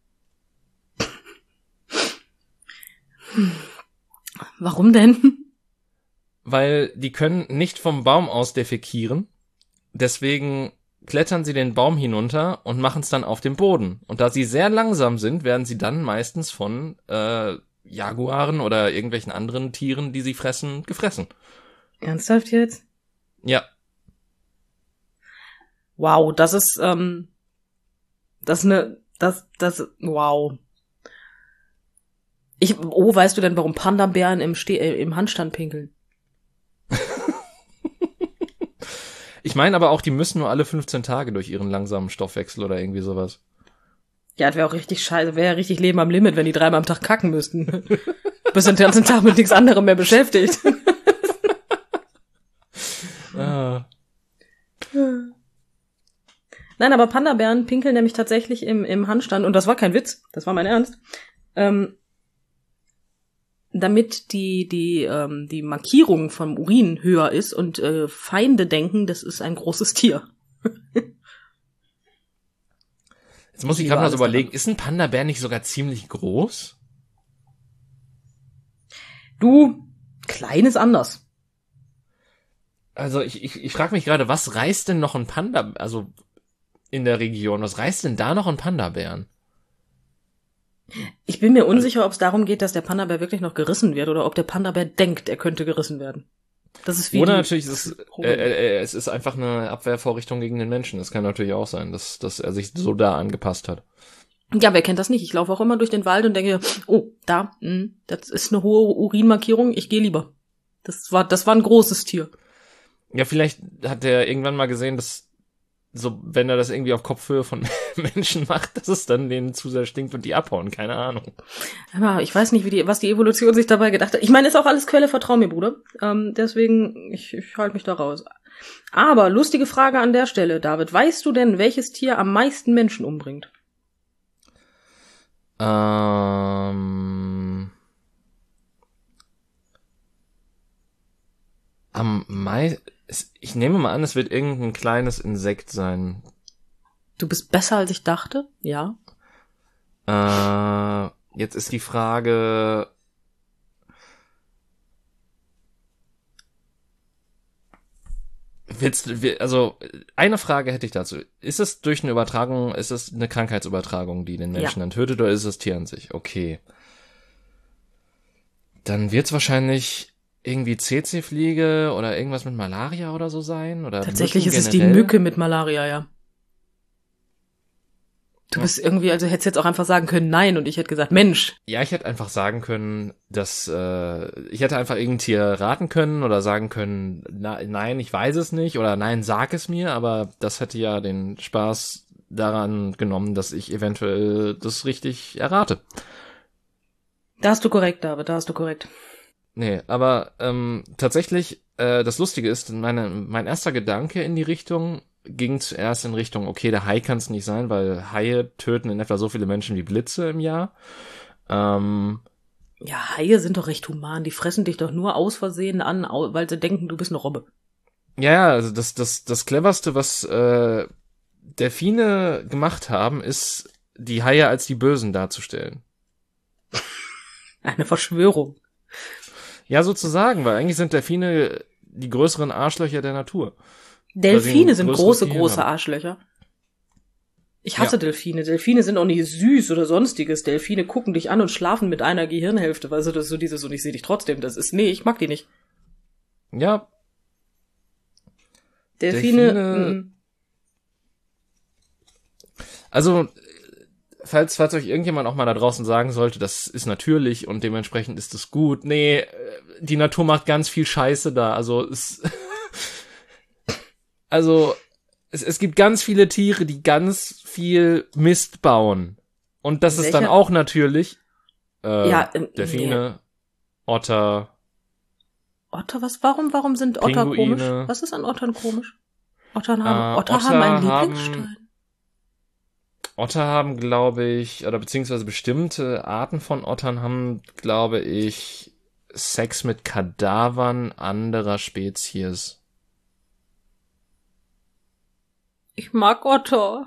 Warum denn? Weil die können nicht vom Baum aus defekieren, deswegen klettern sie den Baum hinunter und machen es dann auf dem Boden. Und da sie sehr langsam sind, werden sie dann meistens von äh, Jaguaren oder irgendwelchen anderen Tieren, die sie fressen, gefressen. Ernsthaft jetzt? Ja. Wow, das ist, ähm, das ist eine, das, das, wow. Ich, oh, weißt du denn, warum Panda-Bären im, Ste- äh, im Handstand pinkeln? Ich meine aber auch, die müssen nur alle fünfzehn Tage durch ihren langsamen Stoffwechsel oder irgendwie sowas. Ja, das wäre auch richtig scheiße, wäre ja richtig Leben am Limit, wenn die dreimal am Tag kacken müssten. Bist den ganzen Tag mit nichts anderem mehr beschäftigt. ah. Nein, aber Panda-Bären pinkeln nämlich tatsächlich im, im Handstand, und das war kein Witz, das war mein Ernst, ähm, damit die die ähm, die Markierung vom Urin höher ist und äh, Feinde denken, das ist ein großes Tier. Jetzt muss ich gerade mal so überlegen, ist ein Panda-Bär nicht sogar ziemlich groß? Du, klein ist anders. Also ich ich, ich frage mich gerade, was reißt denn noch ein Panda, also in der Region, was reißt denn da noch ein Panda-Bären? Ich bin mir unsicher, ob es darum geht, dass der Panda-Bär wirklich noch gerissen wird oder ob der Panda-Bär denkt, er könnte gerissen werden. Das ist wie Oder natürlich ist es, äh, äh, es ist einfach eine Abwehrvorrichtung gegen den Menschen. Das kann natürlich auch sein, dass, dass er sich so da angepasst hat. Ja, wer kennt das nicht? Ich laufe auch immer durch den Wald und denke, oh, da, mh, das ist eine hohe Urinmarkierung, ich gehe lieber. Das war, das war ein großes Tier. Ja, vielleicht hat er irgendwann mal gesehen, dass so, wenn er das irgendwie auf Kopfhöhe von Menschen macht, dass es dann denen zu sehr stinkt und die abhauen, keine Ahnung. Aber ich weiß nicht, wie die, was die Evolution sich dabei gedacht hat. Ich meine, ist auch alles Quelle, vertrau mir, Bruder. Ähm, deswegen, ich, ich halte mich da raus. Aber lustige Frage an der Stelle, David. Weißt du denn, welches Tier am meisten Menschen umbringt? Ähm, am meisten, ich nehme mal an, es wird irgendein kleines Insekt sein. Du bist besser, als ich dachte? Ja. Äh, jetzt ist die Frage, willst du, also eine Frage hätte ich dazu. Ist es durch eine Übertragung, ist es eine Krankheitsübertragung, die den Menschen Ja. dann tötet, oder ist es Tier an sich? Okay. Dann wird's wahrscheinlich irgendwie Tsetse-Fliege oder irgendwas mit Malaria oder so sein? Oder Tatsächlich Mücken ist es die generell? Mücke mit Malaria, ja. Du bist irgendwie, also hättest jetzt auch einfach sagen können, nein, und ich hätte gesagt, Mensch. Ja, ich hätte einfach sagen können, dass äh, ich hätte einfach irgendein Tier raten können oder sagen können, na, nein, ich weiß es nicht oder nein, sag es mir, aber das hätte ja den Spaß daran genommen, dass ich eventuell das richtig errate. Da hast du korrekt, David, da hast du korrekt. Nee, aber ähm, tatsächlich, äh, das Lustige ist, meine, mein erster Gedanke in die Richtung ging zuerst in Richtung, okay, der Hai kann es nicht sein, weil Haie töten in etwa so viele Menschen wie Blitze im Jahr. Ähm, Ja, Haie sind doch recht human, die fressen dich doch nur aus Versehen an, au- weil sie denken, du bist eine Robbe. ja, ja, also das, das, das Cleverste, was äh, Delfine gemacht haben, ist, die Haie als die Bösen darzustellen. Eine Verschwörung. Ja, sozusagen, weil eigentlich sind Delfine die größeren Arschlöcher der Natur. Delfine Weil sie ein sind größeres große, Gehirn große haben. Arschlöcher. Ich hasse ja. Delfine. Delfine sind auch nicht süß oder sonstiges. Delfine gucken dich an und schlafen mit einer Gehirnhälfte. Weißt du, das ist so dieses, und ich sehe dich trotzdem. Das ist, nee, ich mag die nicht. Ja. Delfine. Delfine also, falls, falls euch irgendjemand auch mal da draußen sagen sollte, das ist natürlich und dementsprechend ist es gut. Nee, die Natur macht ganz viel Scheiße da. Also, es, also, es, es gibt ganz viele Tiere, die ganz viel Mist bauen. Und das Welche? ist dann auch natürlich, äh, ja, ähm, Delfine, nee. Otter. Otter, was, warum, warum sind Otter Pinguine. komisch? Was ist an Ottern komisch? Ottern haben, äh, Otter, Otter haben einen Lieblingsstein. Haben, Otter haben, glaube ich, oder beziehungsweise bestimmte Arten von Ottern haben, glaube ich, Sex mit Kadavern anderer Spezies. Ich mag Otter.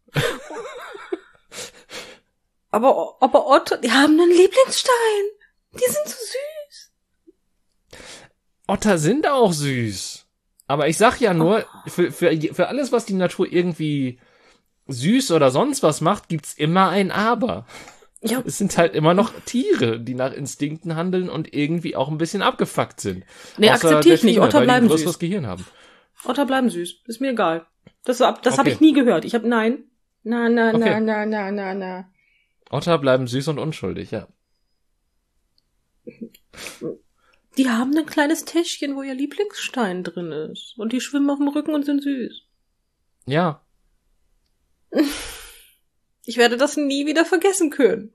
aber, aber Otter, die haben einen Lieblingsstein. Die sind so süß. Otter sind auch süß. Aber ich sag ja nur, oh. für, für, für alles, was die Natur irgendwie süß oder sonst was macht, gibt's immer ein Aber. Ja. Es sind halt immer noch Tiere, die nach Instinkten handeln und irgendwie auch ein bisschen abgefuckt sind. Nee, akzeptiere ich nicht. Otter weil bleiben die ein größeres süß. Gehirn haben. Otter bleiben süß. Ist mir egal. Das, das okay. habe ich nie gehört. Ich habe nein. Na, na, na, okay. na, na, na, na. Otter bleiben süß und unschuldig, ja. Die haben ein kleines Täschchen, wo ihr Lieblingsstein drin ist. Und die schwimmen auf dem Rücken und sind süß. Ja. Ich werde das nie wieder vergessen können.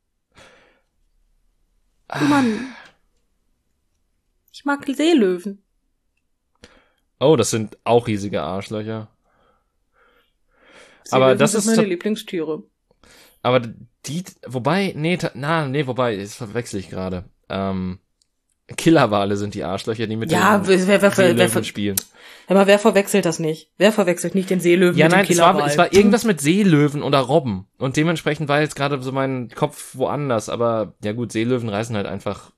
Ah. Mann. Ich mag Seelöwen. Oh, das sind auch riesige Arschlöcher. Seelöwen aber das sind ist meine to- Lieblingstiere. Aber die, wobei, nee, ta- na, nee, wobei, das verwechsel ich gerade. Ähm, Killerwale sind die Arschlöcher, die mit ja, den wer, wer, wer, Seelöwen wer, spielen. Hör mal, wer verwechselt das nicht? Wer verwechselt nicht den Seelöwen ja, mit nein, dem Killerwal? Ja, nein, es war irgendwas mit Seelöwen oder Robben. Und dementsprechend war jetzt gerade so mein Kopf woanders. Aber ja gut, Seelöwen reißen halt einfach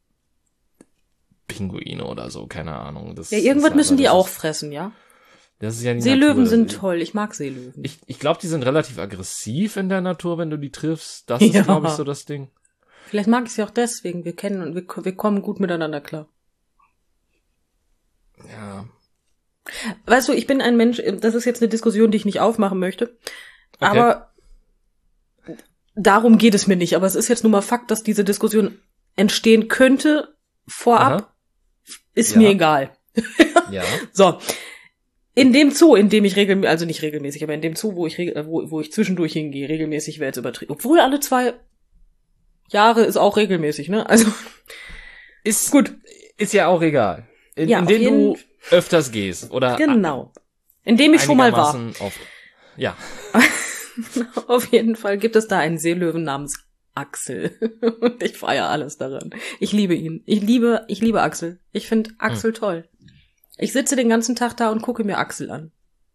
Pinguine oder so, keine Ahnung. Das ja, irgendwas ja, müssen die ist, auch fressen, ja? Das ist ja die Seelöwen Natur, sind toll, ich mag Seelöwen. Ich, ich glaube, die sind relativ aggressiv in der Natur, wenn du die triffst. Das ist, ja. glaube ich, so das Ding. Vielleicht mag ich sie auch deswegen. Wir kennen und wir, wir kommen gut miteinander klar. Ja. Weißt du, ich bin ein Mensch, das ist jetzt eine Diskussion, die ich nicht aufmachen möchte, okay. aber darum geht es mir nicht. Aber es ist jetzt nun mal Fakt, dass diese Diskussion entstehen könnte vorab. Aha. Ist ja. mir egal. Ja. So. In dem Zoo, in dem ich regelmäßig, also nicht regelmäßig, aber in dem Zoo, wo ich regel, wo, wo ich zwischendurch hingehe, regelmäßig wäre jetzt übertrieben. Obwohl alle zwei Jahre ist auch regelmäßig, ne? Also ist gut, ist ja auch egal. In, ja, in dem du öfters gehst, oder? Genau. In dem ich schon mal war. Auf, ja. Auf jeden Fall gibt es da einen Seelöwen namens Axel. Und ich feiere alles daran. Ich liebe ihn. Ich liebe, ich liebe Axel. Ich finde Axel hm. toll. Ich sitze den ganzen Tag da und gucke mir Axel an.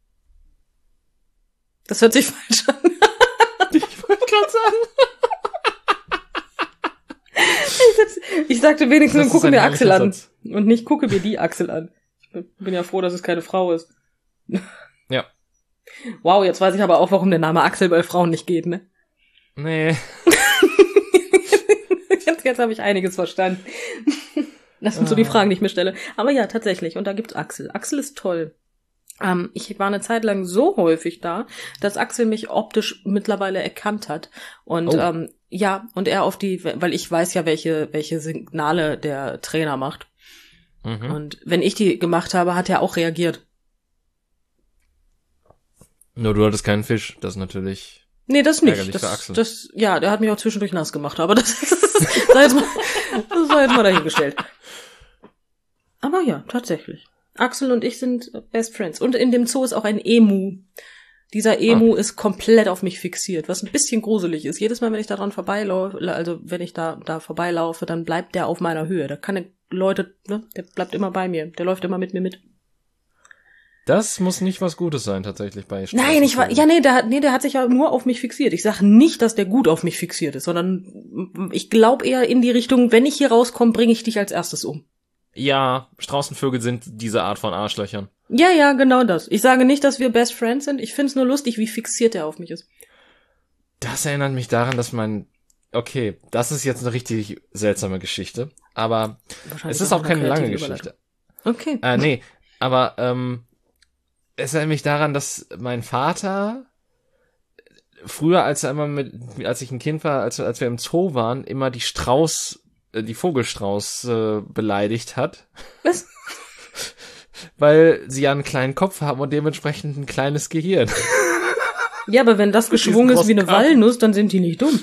Das hört sich falsch an. Ich wollte gerade sagen. ich, sitz, ich sagte wenigstens und gucke mir Axel an. Satz. Und nicht gucke mir die Axel an. Ich bin ja froh, dass es keine Frau ist. Ja. Wow, jetzt weiß ich aber auch, warum der Name Axel bei Frauen nicht geht, ne? Nee. jetzt jetzt habe ich einiges verstanden. Das sind so die Fragen, die ich mir stelle. Aber ja, tatsächlich. Und da gibt's Axel. Axel ist toll. Ähm, ich war eine Zeit lang so häufig da, dass Axel mich optisch mittlerweile erkannt hat. Und oh. ähm, ja, und er auf die, weil ich weiß ja, welche welche Signale der Trainer macht. Mhm. Und wenn ich die gemacht habe, hat er auch reagiert. Nur du hattest keinen Fisch. Das ist natürlich nee, das nicht. Das, das, ja, der hat mich auch zwischendurch nass gemacht. Aber das, das, sei, jetzt mal, das sei jetzt mal dahingestellt. Aber ja, tatsächlich. Axel und ich sind Best Friends. Und in dem Zoo ist auch ein Emu. Dieser Emu ah. ist komplett auf mich fixiert, was ein bisschen gruselig ist. Jedes Mal, wenn ich da dran vorbeilaufe, also wenn ich da da vorbeilaufe, dann bleibt der auf meiner Höhe. Da kann Leute, ne, der bleibt immer bei mir. Der läuft immer mit mir mit. Das muss nicht was Gutes sein, tatsächlich, bei Straßen. Nein, ich war, ja, nee, der hat, nee, der hat sich ja nur auf mich fixiert. Ich sage nicht, dass der gut auf mich fixiert ist, sondern ich glaube eher in die Richtung, wenn ich hier rauskomme, bringe ich dich als erstes um. Ja, Straußenvögel sind diese Art von Arschlöchern. Ja, ja, genau das. Ich sage nicht, dass wir Best Friends sind. Ich find's nur lustig, wie fixiert er auf mich ist. Das erinnert mich daran, dass mein... Okay, das ist jetzt eine richtig seltsame Geschichte. Aber es ist auch keine lange Geschichte. Okay. Äh, nee, aber ähm, es erinnert mich daran, dass mein Vater früher, als er immer mit, als ich ein Kind war, als, als wir im Zoo waren, immer die Strauß, äh, die Vogelstrauß äh, beleidigt hat. Was? Weil sie ja einen kleinen Kopf haben und dementsprechend ein kleines Gehirn. Ja, aber wenn das geschwungen ist wie eine Walnuss, dann sind die nicht dumm.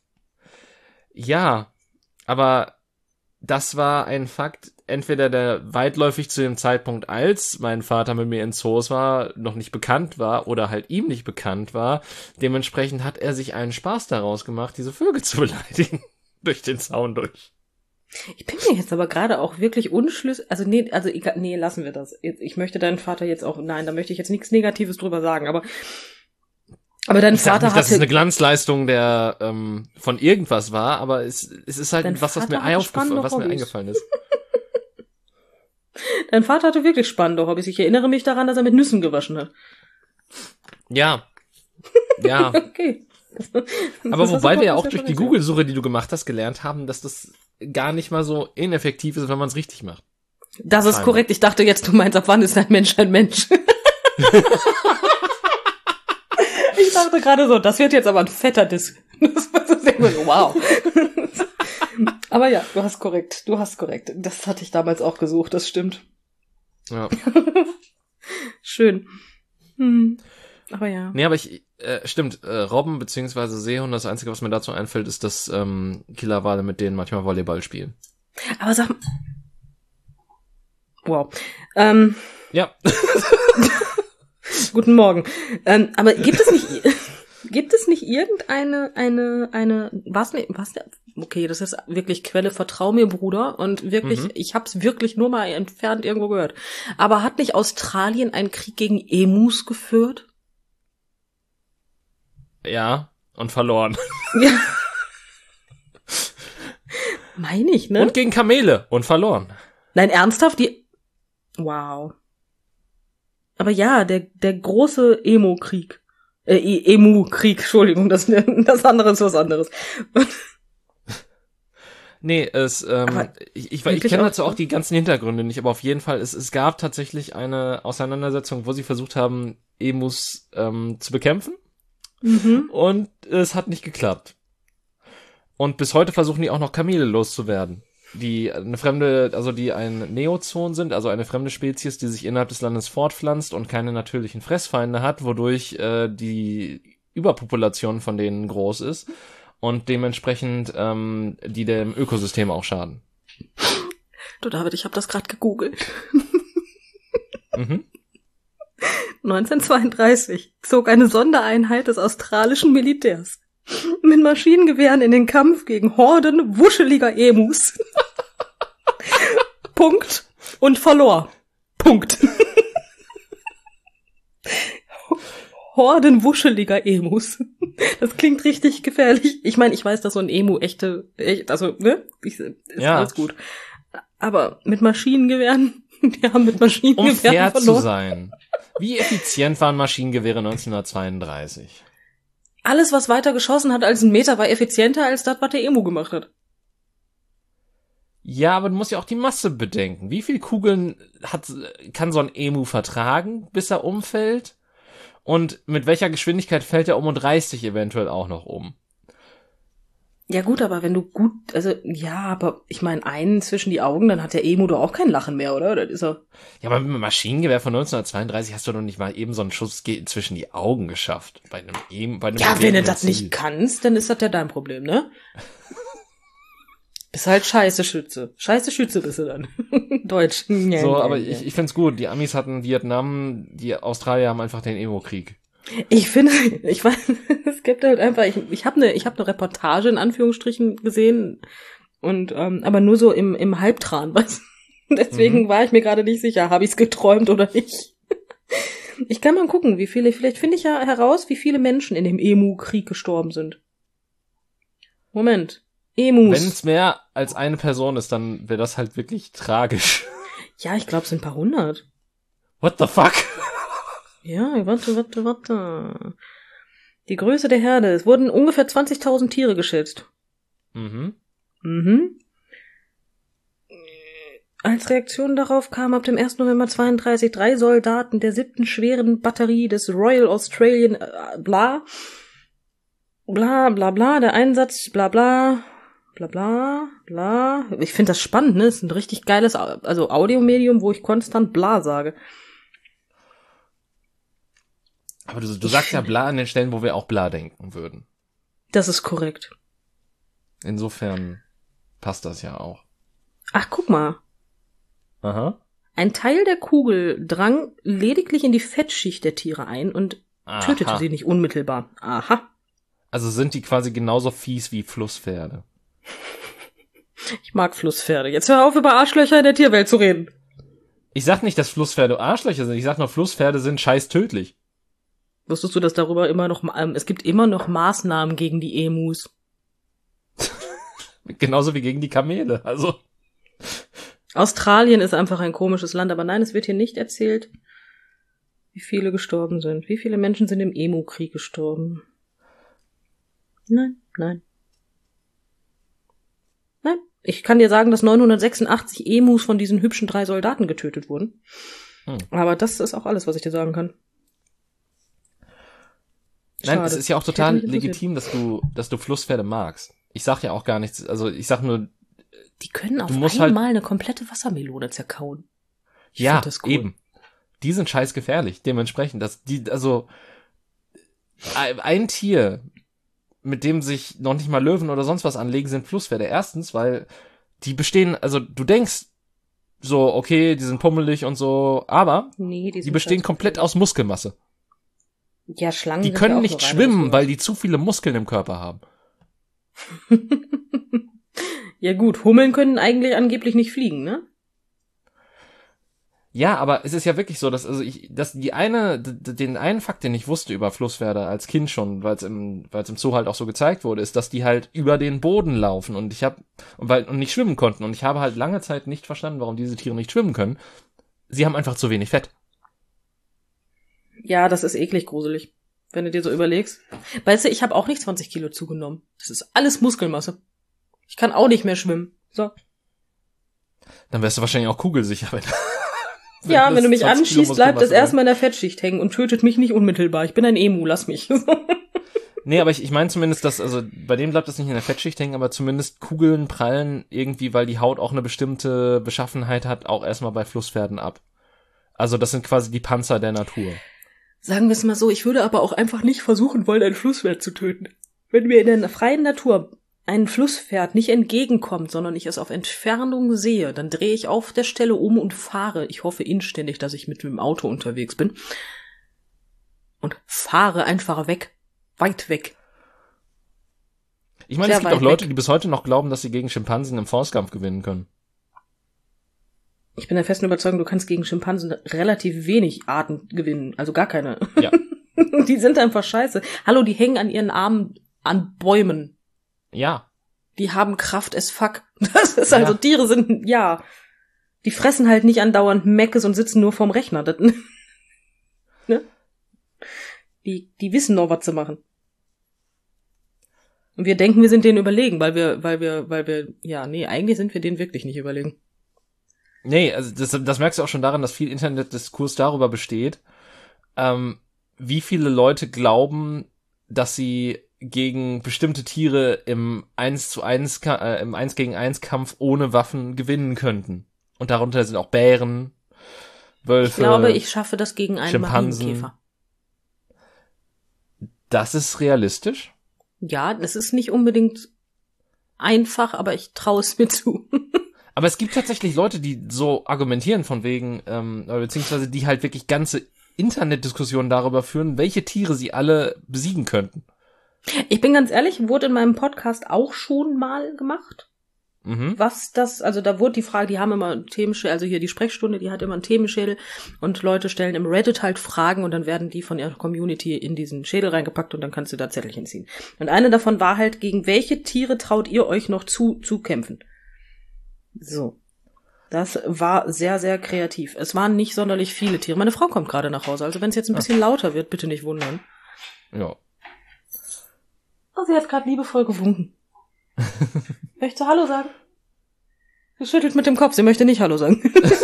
Ja, aber das war ein Fakt, entweder der weitläufig zu dem Zeitpunkt, als mein Vater mit mir in Zoos war, noch nicht bekannt war oder halt ihm nicht bekannt war. Dementsprechend hat er sich einen Spaß daraus gemacht, diese Vögel zu beleidigen. Durch den Zaun durch. Ich bin mir jetzt aber gerade auch wirklich unschlüssig, also nee, also nee, lassen wir das. Ich möchte deinen Vater jetzt auch, nein, da möchte ich jetzt nichts Negatives drüber sagen, aber aber dein ich sag Vater nicht, hatte... dass es eine Glanzleistung der ähm, von irgendwas war, aber es, es ist halt dein was, was mir, aufgef- was mir eingefallen ist. Dein Vater hatte wirklich spannende Hobbys. Ich erinnere mich daran, dass er mit Nüssen gewaschen hat. Ja. Ja. Okay. Aber wobei wir ja auch durch die Google-Suche, die du gemacht hast, gelernt haben, dass das gar nicht mal so ineffektiv ist, wenn man es richtig macht. Das ist korrekt. Ich dachte jetzt, du meinst, ab wann ist ein Mensch ein Mensch? Ich dachte gerade so, das wird jetzt aber ein fetter Diss. Wow. Aber ja, du hast korrekt. Du hast korrekt. Das hatte ich damals auch gesucht, das stimmt. Ja. Schön. Hm. Aber ja. Nee, aber ich, äh, stimmt, äh, Robben beziehungsweise Seehunde, das Einzige, was mir dazu einfällt, ist, dass ähm, Killerwale mit denen manchmal Volleyball spielen. Aber sag mal. Wow. Ähm. Ja. Guten Morgen. Ähm, aber gibt es nicht, gibt es nicht irgendeine, eine, eine, was, was, okay, das ist wirklich Quelle, vertrau mir, Bruder, und wirklich, mhm. ich hab's wirklich nur mal entfernt irgendwo gehört. Aber hat nicht Australien einen Krieg gegen Emus geführt? Ja, und verloren. Ja. Meine ich, ne? Und gegen Kamele und verloren. Nein, ernsthaft? Die, wow. Aber ja, der, der große Emo-Krieg. Äh, Emu-Krieg, Entschuldigung, das, das andere ist was anderes. Nee, es, ähm, ich, ich, ich kenne dazu auch die ganzen Hintergründe nicht, aber auf jeden Fall, es, es gab tatsächlich eine Auseinandersetzung, wo sie versucht haben, Emus ähm, zu bekämpfen. Mhm. Und es hat nicht geklappt. Und bis heute versuchen die auch noch Kamele loszuwerden. Die eine fremde, also die ein Neozon sind, also eine fremde Spezies, die sich innerhalb des Landes fortpflanzt und keine natürlichen Fressfeinde hat, wodurch äh, die Überpopulation von denen groß ist und dementsprechend ähm, die dem Ökosystem auch schaden. Du David, ich habe das gerade gegoogelt. Mhm. neunzehnhundertzweiunddreißig zog eine Sondereinheit des australischen Militärs mit Maschinengewehren in den Kampf gegen Horden wuscheliger Emus. Punkt. Und verlor. Punkt. Horden wuscheliger Emus. Das klingt richtig gefährlich. Ich meine, ich weiß, dass so ein Emu echte, echt, also, ne? Ich, ist ja. Alles gut. Aber mit Maschinengewehren, die haben mit Maschinengewehren um fair verloren. zu sein. Wie effizient waren Maschinengewehre neunzehnhundertzweiunddreißig? Alles, was weiter geschossen hat als ein Meter, war effizienter als das, was der Emu gemacht hat. Ja, aber du musst ja auch die Masse bedenken. Wie viel Kugeln hat, kann so ein Emu vertragen, bis er umfällt? Und mit welcher Geschwindigkeit fällt er um und reißt sich eventuell auch noch um? Ja gut, aber wenn du gut, also ja, aber ich meine, einen zwischen die Augen, dann hat der Emu doch auch kein Lachen mehr, oder? Oder ist er? Ja, aber mit einem Maschinengewehr von neunzehnhundertzweiunddreißig hast du doch nicht mal eben so einen Schuss ge- zwischen die Augen geschafft. Bei einem Emu, bei einem Ja, wenn du das Ziel. nicht kannst, dann ist das ja dein Problem, ne? Bist halt scheiße Schütze. Scheiße Schütze bist du dann. Deutsch. Ja, so, ja, aber ja. ich, ich find's gut. Die Amis hatten Vietnam, die Australier haben einfach den Emo-Krieg. Ich finde, ich weiß, es gibt halt einfach, ich, ich habe eine, ich habe eine Reportage in Anführungsstrichen gesehen und ähm, aber nur so im im Halbtran, was? Deswegen mhm. war ich mir gerade nicht sicher, habe ich es geträumt oder nicht. Ich kann mal gucken, wie viele, vielleicht finde ich ja heraus, wie viele Menschen in dem Emu-Krieg gestorben sind. Moment, Emus. Wenn es mehr als eine Person ist, dann wäre das halt wirklich tragisch. Ja, ich glaube, es sind ein paar hundert. What the fuck? Ja, warte, warte, warte. Die Größe der Herde. Es wurden ungefähr zwanzigtausend Tiere geschätzt. Mhm. Mhm. Als Reaktion darauf kamen ab dem ersten November zweiunddreißig drei Soldaten der siebten schweren Batterie des Royal Australian äh, bla bla bla bla, der Einsatz bla bla bla bla bla. Ich finde das spannend, ne? Es ist ein richtig geiles also Audiomedium, wo ich konstant bla sage. Aber du, du sagst ja bla an den Stellen, wo wir auch bla denken würden. Das ist korrekt. Insofern passt das ja auch. Ach, guck mal. Aha. Ein Teil der Kugel drang lediglich in die Fettschicht der Tiere ein und Aha. tötete sie nicht unmittelbar. Aha. Also sind die quasi genauso fies wie Flusspferde. Ich mag Flusspferde. Jetzt hör auf, über Arschlöcher in der Tierwelt zu reden. Ich sag nicht, dass Flusspferde Arschlöcher sind. Ich sag nur, Flusspferde sind scheiß tödlich. Wusstest du, dass darüber immer noch, ähm, es gibt immer noch Maßnahmen gegen die Emus? Genauso wie gegen die Kamele, also. Australien ist einfach ein komisches Land, aber nein, es wird hier nicht erzählt, wie viele gestorben sind. Wie viele Menschen sind im Emu-Krieg gestorben? Nein, nein. Nein. Ich kann dir sagen, dass neunhundertsechsundachtzig Emus von diesen hübschen drei Soldaten getötet wurden. Hm. Aber das ist auch alles, was ich dir sagen kann. Nein, Schade. Es ist ja auch total legitim, dass du, dass du Flusspferde magst. Ich sag ja auch gar nichts, also ich sag nur, die können auf einmal halt eine komplette Wassermelone zerkauen. Ich ja, das cool. Eben. Die sind scheiß gefährlich, dementsprechend, dass die, also, ein Tier, mit dem sich noch nicht mal Löwen oder sonst was anlegen, sind Flusspferde. Erstens, weil die bestehen, also du denkst so, okay, die sind pummelig und so, aber nee, die, die bestehen komplett aus Muskelmasse. Ja, Schlangen. Die können nicht schwimmen, weil die zu viele Muskeln im Körper haben. Ja gut, Hummeln können eigentlich angeblich nicht fliegen, ne? Ja, aber es ist ja wirklich so, dass also ich, dass die eine, d- den einen Fakt, den ich wusste über Flusspferde als Kind schon, weil es im, weil es im Zoo halt auch so gezeigt wurde, ist, dass die halt über den Boden laufen und ich habe und weil und nicht schwimmen konnten und ich habe halt lange Zeit nicht verstanden, warum diese Tiere nicht schwimmen können. Sie haben einfach zu wenig Fett. Ja, das ist eklig gruselig, wenn du dir so überlegst. Weißt du, ich habe auch nicht zwanzig Kilo zugenommen. Das ist alles Muskelmasse. Ich kann auch nicht mehr schwimmen. So. Dann wärst du wahrscheinlich auch kugelsicher, wenn, wenn Ja, wenn du mich anschießt, bleibt das erstmal in der Fettschicht hängen und tötet mich nicht unmittelbar. Ich bin ein Emu, lass mich. Nee, aber ich, ich meine zumindest, dass, also bei dem bleibt das nicht in der Fettschicht hängen, aber zumindest Kugeln prallen irgendwie, weil die Haut auch eine bestimmte Beschaffenheit hat, auch erstmal bei Flusspferden ab. Also das sind quasi die Panzer der Natur. Sagen wir es mal so, ich würde aber auch einfach nicht versuchen wollen, ein Flusspferd zu töten. Wenn mir in der freien Natur ein Flusspferd nicht entgegenkommt, sondern ich es auf Entfernung sehe, dann drehe ich auf der Stelle um und fahre. Ich hoffe inständig, dass ich mit dem Auto unterwegs bin. Und fahre einfach weg. Weit weg. Ich meine, es gibt auch Leute, die bis heute noch glauben, dass sie gegen Schimpansen im Faustkampf gewinnen können. Ich bin der festen Überzeugung, du kannst gegen Schimpansen relativ wenig Arten gewinnen. Also gar keine. Ja. Die sind einfach scheiße. Hallo, die hängen an ihren Armen an Bäumen. Ja. Die haben Kraft as fuck. Das ist also, ja. Tiere sind, ja. Die fressen halt nicht andauernd Meckes und sitzen nur vorm Rechner. Das, ne? Die, die wissen noch, was zu machen. Und wir denken, wir sind denen überlegen, weil wir, weil wir, weil wir, ja, nee, eigentlich sind wir denen wirklich nicht überlegen. Nee, also das, das merkst du auch schon daran, dass viel Internetdiskurs darüber besteht, ähm, wie viele Leute glauben, dass sie gegen bestimmte Tiere im eins zu eins, äh, im eins gegen eins Kampf ohne Waffen gewinnen könnten. Und darunter sind auch Bären, Wölfe, Ich glaube, ich schaffe das gegen einen Schimpansen. Marienkäfer. Das ist realistisch? Ja, das ist nicht unbedingt einfach, aber ich traue es mir zu. Aber es gibt tatsächlich Leute, die so argumentieren von wegen, ähm, beziehungsweise die halt wirklich ganze Internetdiskussionen darüber führen, welche Tiere sie alle besiegen könnten. Ich bin ganz ehrlich, wurde in meinem Podcast auch schon mal gemacht. Mhm. was das, also da wurde die Frage, die haben immer einen Themenschädel, also hier die Sprechstunde, die hat immer einen Themenschädel und Leute stellen im Reddit halt Fragen und dann werden die von ihrer Community in diesen Schädel reingepackt und dann kannst du da Zettelchen ziehen. Und eine davon war halt, gegen welche Tiere traut ihr euch noch zu, zu kämpfen? So. Das war sehr, sehr kreativ. Es waren nicht sonderlich viele Tiere. Meine Frau kommt gerade nach Hause, also wenn es jetzt ein bisschen lauter wird, bitte nicht wundern. Ja. Oh, sie hat gerade liebevoll gewunken. Möchtest du Hallo sagen? Sie schüttelt mit dem Kopf, sie möchte nicht Hallo sagen.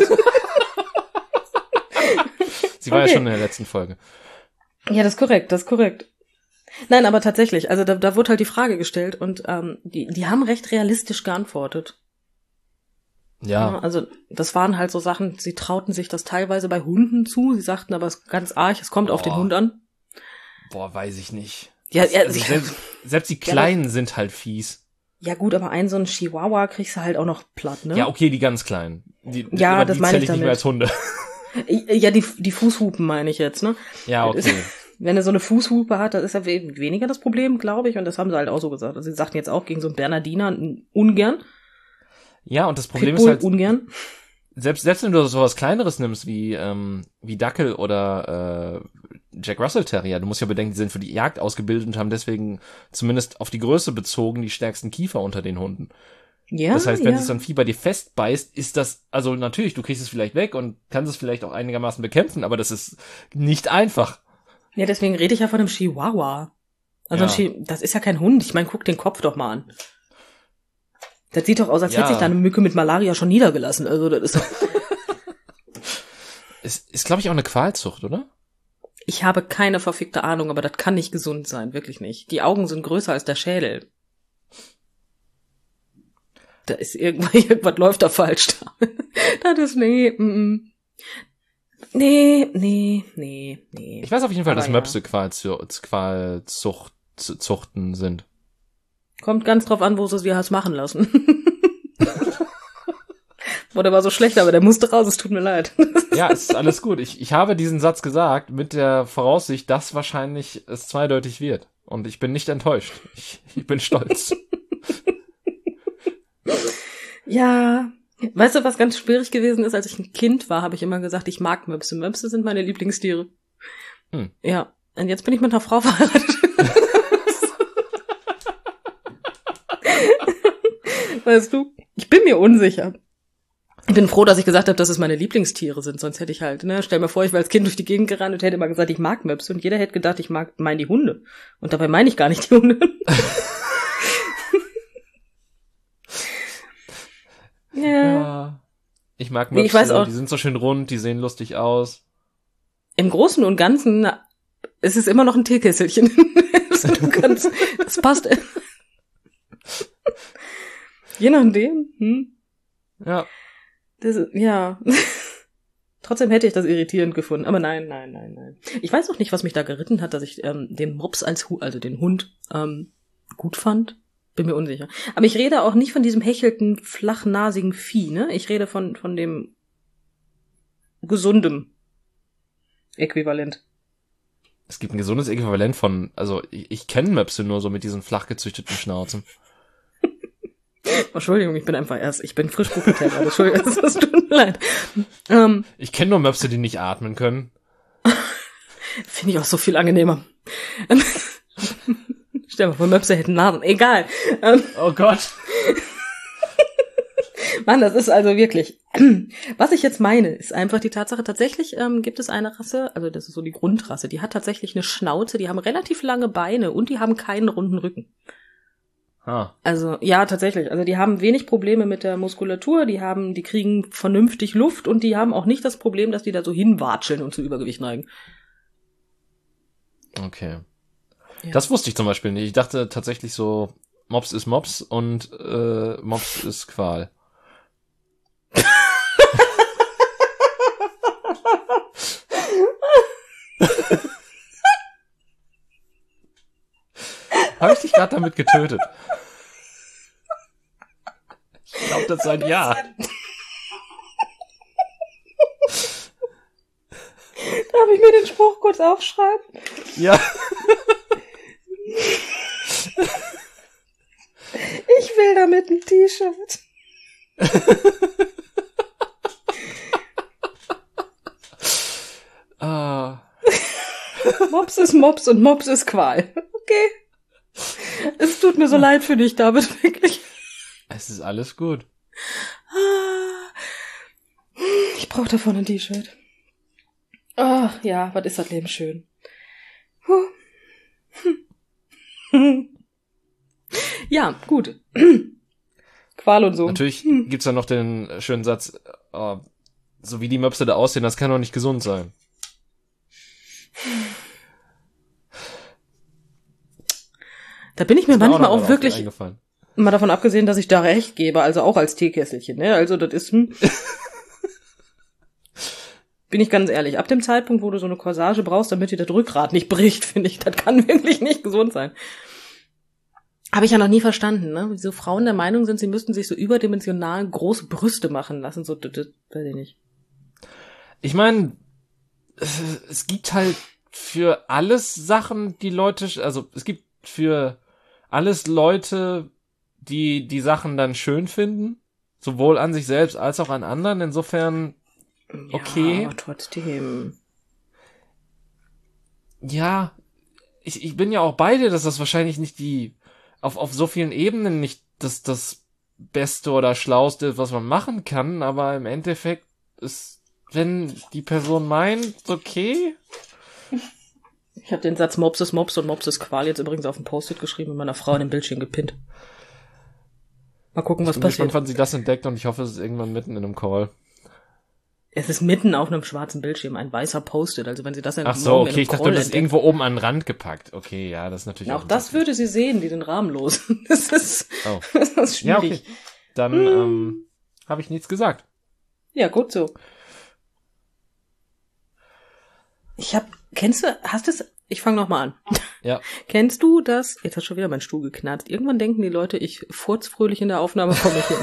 Sie war Okay. ja schon in der letzten Folge. Ja, das ist korrekt, das ist korrekt. Nein, aber tatsächlich, also da, da wurde halt die Frage gestellt und ähm, die, die haben recht realistisch geantwortet. Ja. Also das waren halt so Sachen, sie trauten sich das teilweise bei Hunden zu, sie sagten aber es ist ganz arg, es kommt Boah. auf den Hund an. Boah, weiß ich nicht. Ja, ja, Also selbst, selbst die Kleinen sind halt fies. ja gut, aber einen so einen Chihuahua kriegst du halt auch noch platt, ne? Ja, okay, die ganz Kleinen. Die, Ja, aber das die meine zähl ich ich nicht mehr als Hunde. Ja, die, die Fußhupen meine ich jetzt, ne? Ja, Das ist- okay. Wenn er so eine Fußhupe hat, das ist ja we- weniger das Problem, glaube ich. Und das haben sie halt auch so gesagt. Also sie sagten jetzt auch gegen so einen Bernardiner ungern. Ja, und das Problem Pitbull ist halt, ungern. selbst, selbst wenn du sowas Kleineres nimmst wie, ähm, wie Dackel oder äh, Jack Russell Terrier, du musst ja bedenken, die sind für die Jagd ausgebildet und haben deswegen zumindest auf die Größe bezogen die stärksten Kiefer unter den Hunden. Ja, Das heißt, wenn ja. sich so ein Vieh bei dir festbeißt, ist das, also natürlich, du kriegst es vielleicht weg und kannst es vielleicht auch einigermaßen bekämpfen, aber das ist nicht einfach. Ja, deswegen rede ich ja von einem Chihuahua. Also Ja. ein Chi- das ist ja kein Hund. Ich meine, guck den Kopf doch mal an. Das sieht doch aus, als Ja. hätte sich da eine Mücke mit Malaria schon niedergelassen. Also das ist doch Es ist, glaube ich, auch eine Qualzucht, oder? Ich habe keine verfickte Ahnung, aber das kann nicht gesund sein, wirklich nicht. Die Augen sind größer als der Schädel. Da ist irgendwas, irgendwas läuft da falsch. Das ist, nee, mm, mm. nee, nee, nee, nee. Ich weiß auf jeden Fall, Aber dass ja. Möpse Qualzu- Qualzucht, Zuchten sind. Kommt ganz drauf an, wo sie es wie hast machen lassen. Boah, der war so schlecht, aber der musste raus, es tut mir leid. Ja, es ist alles gut. Ich, ich habe diesen Satz gesagt mit der Voraussicht, dass wahrscheinlich es zweideutig wird. Und ich bin nicht enttäuscht. Ich, ich bin stolz. Ja, weißt du, was ganz schwierig gewesen ist? Als ich ein Kind war, habe ich immer gesagt, ich mag Möpse. Möpse sind meine Lieblingstiere. Hm. Ja, und jetzt bin ich mit einer Frau verheiratet. Weißt du, ich bin mir unsicher. Ich bin froh, dass ich gesagt habe, dass es meine Lieblingstiere sind, sonst hätte ich halt, ne, stell mir vor, ich wäre als Kind durch die Gegend gerannt und hätte immer gesagt, ich mag Möpse und jeder hätte gedacht, ich mag, meine die Hunde. Und dabei meine ich gar nicht die Hunde. Ja. Ja. Ich mag Nee, Möpse, ich weiß auch- die sind so schön rund, die sehen lustig aus. Im Großen und Ganzen ist es immer noch ein Teekesselchen. Also du kannst, das passt. Je nachdem, hm. Ja. Das, ist- ja. Trotzdem hätte ich das irritierend gefunden. Aber nein, nein, nein, nein. Ich weiß auch nicht, was mich da geritten hat, dass ich ähm, den Mops als Hu also den Hund, ähm, gut fand. Bin mir unsicher. Aber ich rede auch nicht von diesem hechelten, flachnasigen Vieh, ne? Ich rede von, von dem gesundem Äquivalent. Es gibt ein gesundes Äquivalent von, also ich, ich kenne Möpse nur so mit diesen flach gezüchteten Schnauzen. Entschuldigung, ich bin einfach erst, ich bin frisch pubertär gerade. Entschuldigung, es tut mir leid. Ähm, Ich kenne nur Möpse, die nicht atmen können. Finde ich auch so viel angenehmer. Ähm, Stell dir mal vor, Möpse hätten Nasen. Egal. Ähm, Oh Gott. Mann, das ist also wirklich. Was ich jetzt meine, ist einfach die Tatsache, tatsächlich ähm, gibt es eine Rasse, also das ist so die Grundrasse, die hat tatsächlich eine Schnauze, die haben relativ lange Beine und die haben keinen runden Rücken. Ah. Also, ja, tatsächlich. Also die haben wenig Probleme mit der Muskulatur, die haben, die kriegen vernünftig Luft und die haben auch nicht das Problem, dass die da so hinwatscheln und zu Übergewicht neigen. Okay. Ja. Das wusste ich zum Beispiel nicht. Ich dachte tatsächlich so, Mops ist Mops und äh, Mops ist Qual. Habe ich dich gerade damit getötet? Ich glaube, das ist ein Ja. Darf ich mir den Spruch kurz aufschreiben? Ja. Ich will damit ein T-Shirt. ah. Mops ist Mops und Mops ist Qual. Okay. Es tut mir so leid für dich, David, wirklich. Es ist alles gut. Ich brauche davon ein T-Shirt. Ach ja, was ist das Leben schön. Ja, gut. Qual und so. Natürlich gibt's da noch den schönen Satz, oh, so wie die Möpse da aussehen, das kann doch nicht gesund sein. Da bin ich mir manchmal auch, auch wirklich, eingefallen. Mal davon abgesehen, dass ich da recht gebe, also auch als Teekesselchen, ne? Also das ist, hm, bin ich ganz ehrlich, ab dem Zeitpunkt, wo du so eine Corsage brauchst, damit dir das Rückgrat nicht bricht, finde ich, das kann wirklich nicht gesund sein. Habe ich ja noch nie verstanden, ne? Wieso Frauen der Meinung sind, sie müssten sich so überdimensional große Brüste machen lassen, so, das, das weiß ich nicht. Ich meine, es gibt halt für alles Sachen, die Leute, also es gibt für alles Leute, die die Sachen dann schön finden, sowohl an sich selbst als auch an anderen. Insofern okay. Ja, aber trotzdem. Ja, ich ich bin ja auch bei dir, dass das wahrscheinlich nicht die auf auf so vielen Ebenen nicht das das Beste oder Schlauste, was man machen kann, aber im Endeffekt ist, wenn die Person meint, okay. Ich habe den Satz Mops ist Mops und Mops ist Qual jetzt übrigens auf dem Post-it geschrieben und meiner Frau in dem Bildschirm gepinnt. Mal gucken, was ich bin passiert. gespannt, wann sie das entdeckt, und ich hoffe, es ist irgendwann mitten in einem Call. Es ist mitten auf einem schwarzen Bildschirm, ein weißer Post-it. Also wenn sie das in Ach so, okay, ich dachte, du hast irgendwo oben an den Rand gepackt. Okay, ja, das ist natürlich auch. Auch das würde sie sehen, die sind rahmenlos. Das ist, oh. das ist schwierig. Ja, okay. Dann hm. ähm, habe ich nichts gesagt. Ja, gut so. Ich hab, kennst du, hast du es, ich fange noch mal an. Ja. Kennst du das, jetzt hat schon wieder mein Stuhl geknarzt, irgendwann denken die Leute, ich furz fröhlich in der Aufnahme vor mich hin.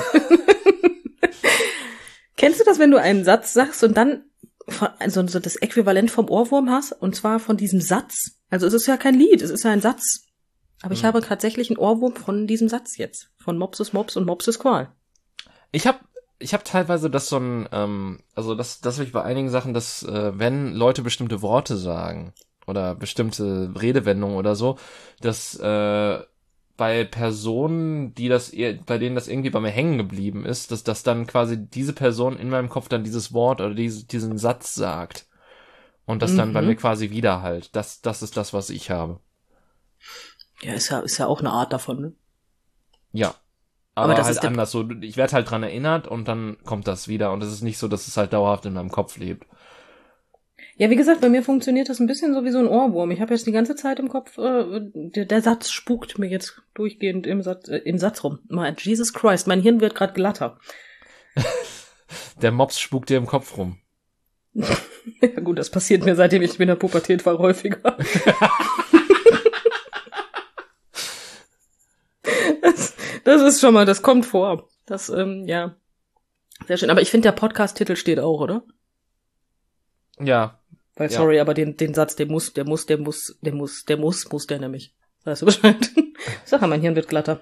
Kennst du das, wenn du einen Satz sagst und dann also so das Äquivalent vom Ohrwurm hast, und zwar von diesem Satz? Also es ist ja kein Lied, es ist ja ein Satz. Aber ich hm. habe tatsächlich einen Ohrwurm von diesem Satz jetzt. Von Mops ist Mops und Mops ist Qual. Ich habe ich hab teilweise das so ein, ähm, also das, das habe ich bei einigen Sachen, dass äh, wenn Leute bestimmte Worte sagen oder bestimmte Redewendungen oder so, dass äh, bei Personen, die das, bei denen das irgendwie bei mir hängen geblieben ist, dass dass dann quasi diese Person in meinem Kopf dann dieses Wort oder diese, diesen Satz sagt und das mhm. dann bei mir quasi widerhallt. Das das ist das, was ich habe. Ja, ist ja ist ja auch eine Art davon, ne? Ja. Aber, aber das halt ist anders. So, ich werde halt dran erinnert und dann kommt das wieder. Und es ist nicht so, dass es halt dauerhaft in meinem Kopf lebt. Ja, wie gesagt, bei mir funktioniert das ein bisschen so wie so ein Ohrwurm. Ich habe jetzt die ganze Zeit im Kopf, äh, der, der Satz spukt mir jetzt durchgehend im Satz, äh, im Satz rum. Mein Jesus Christ, mein Hirn wird gerade glatter. Der Mops spukt dir im Kopf rum. Ja gut, das passiert mir, seitdem ich in der Pubertät war, häufiger. das, das ist schon mal, das kommt vor. Das, ähm, ja. Sehr schön. Aber ich finde, der Podcast-Titel steht auch, oder? Ja. Weil, sorry, ja. aber den, den Satz, der muss, der muss, der muss, der muss, der muss, muss der nämlich. Weißt du Bescheid? Sag mal, mein Hirn wird glatter.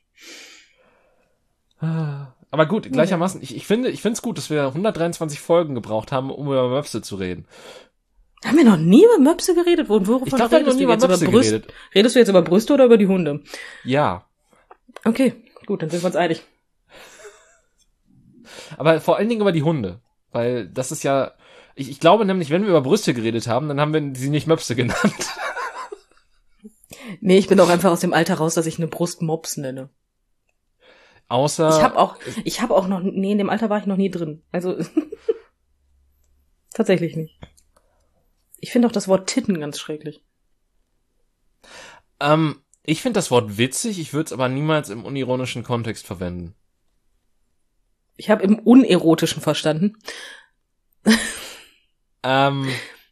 Aber gut, gleichermaßen, ich, ich finde, ich finde es gut, dass wir hundertdreiundzwanzig Folgen gebraucht haben, um über Möpse zu reden. Haben wir noch nie über Möpse geredet? Wovon ich glaube, wir haben noch nie über Möpse über geredet. Redest du jetzt über Brüste oder über die Hunde? Ja. Okay, gut, dann sind wir uns einig. Aber vor allen Dingen über die Hunde. Weil das ist ja, ich, ich glaube nämlich, wenn wir über Brüste geredet haben, dann haben wir sie nicht Möpse genannt. Nee, ich bin auch einfach aus dem Alter raus, dass ich eine Brust Mops nenne. Außer... Ich habe auch, ich habe auch noch, nee, in dem Alter war ich noch nie drin. Also, tatsächlich nicht. Ich finde auch das Wort Titten ganz schrecklich. Ähm, ich finde das Wort witzig, ich würde es aber niemals im unironischen Kontext verwenden. Ich habe im Unerotischen verstanden. Ähm...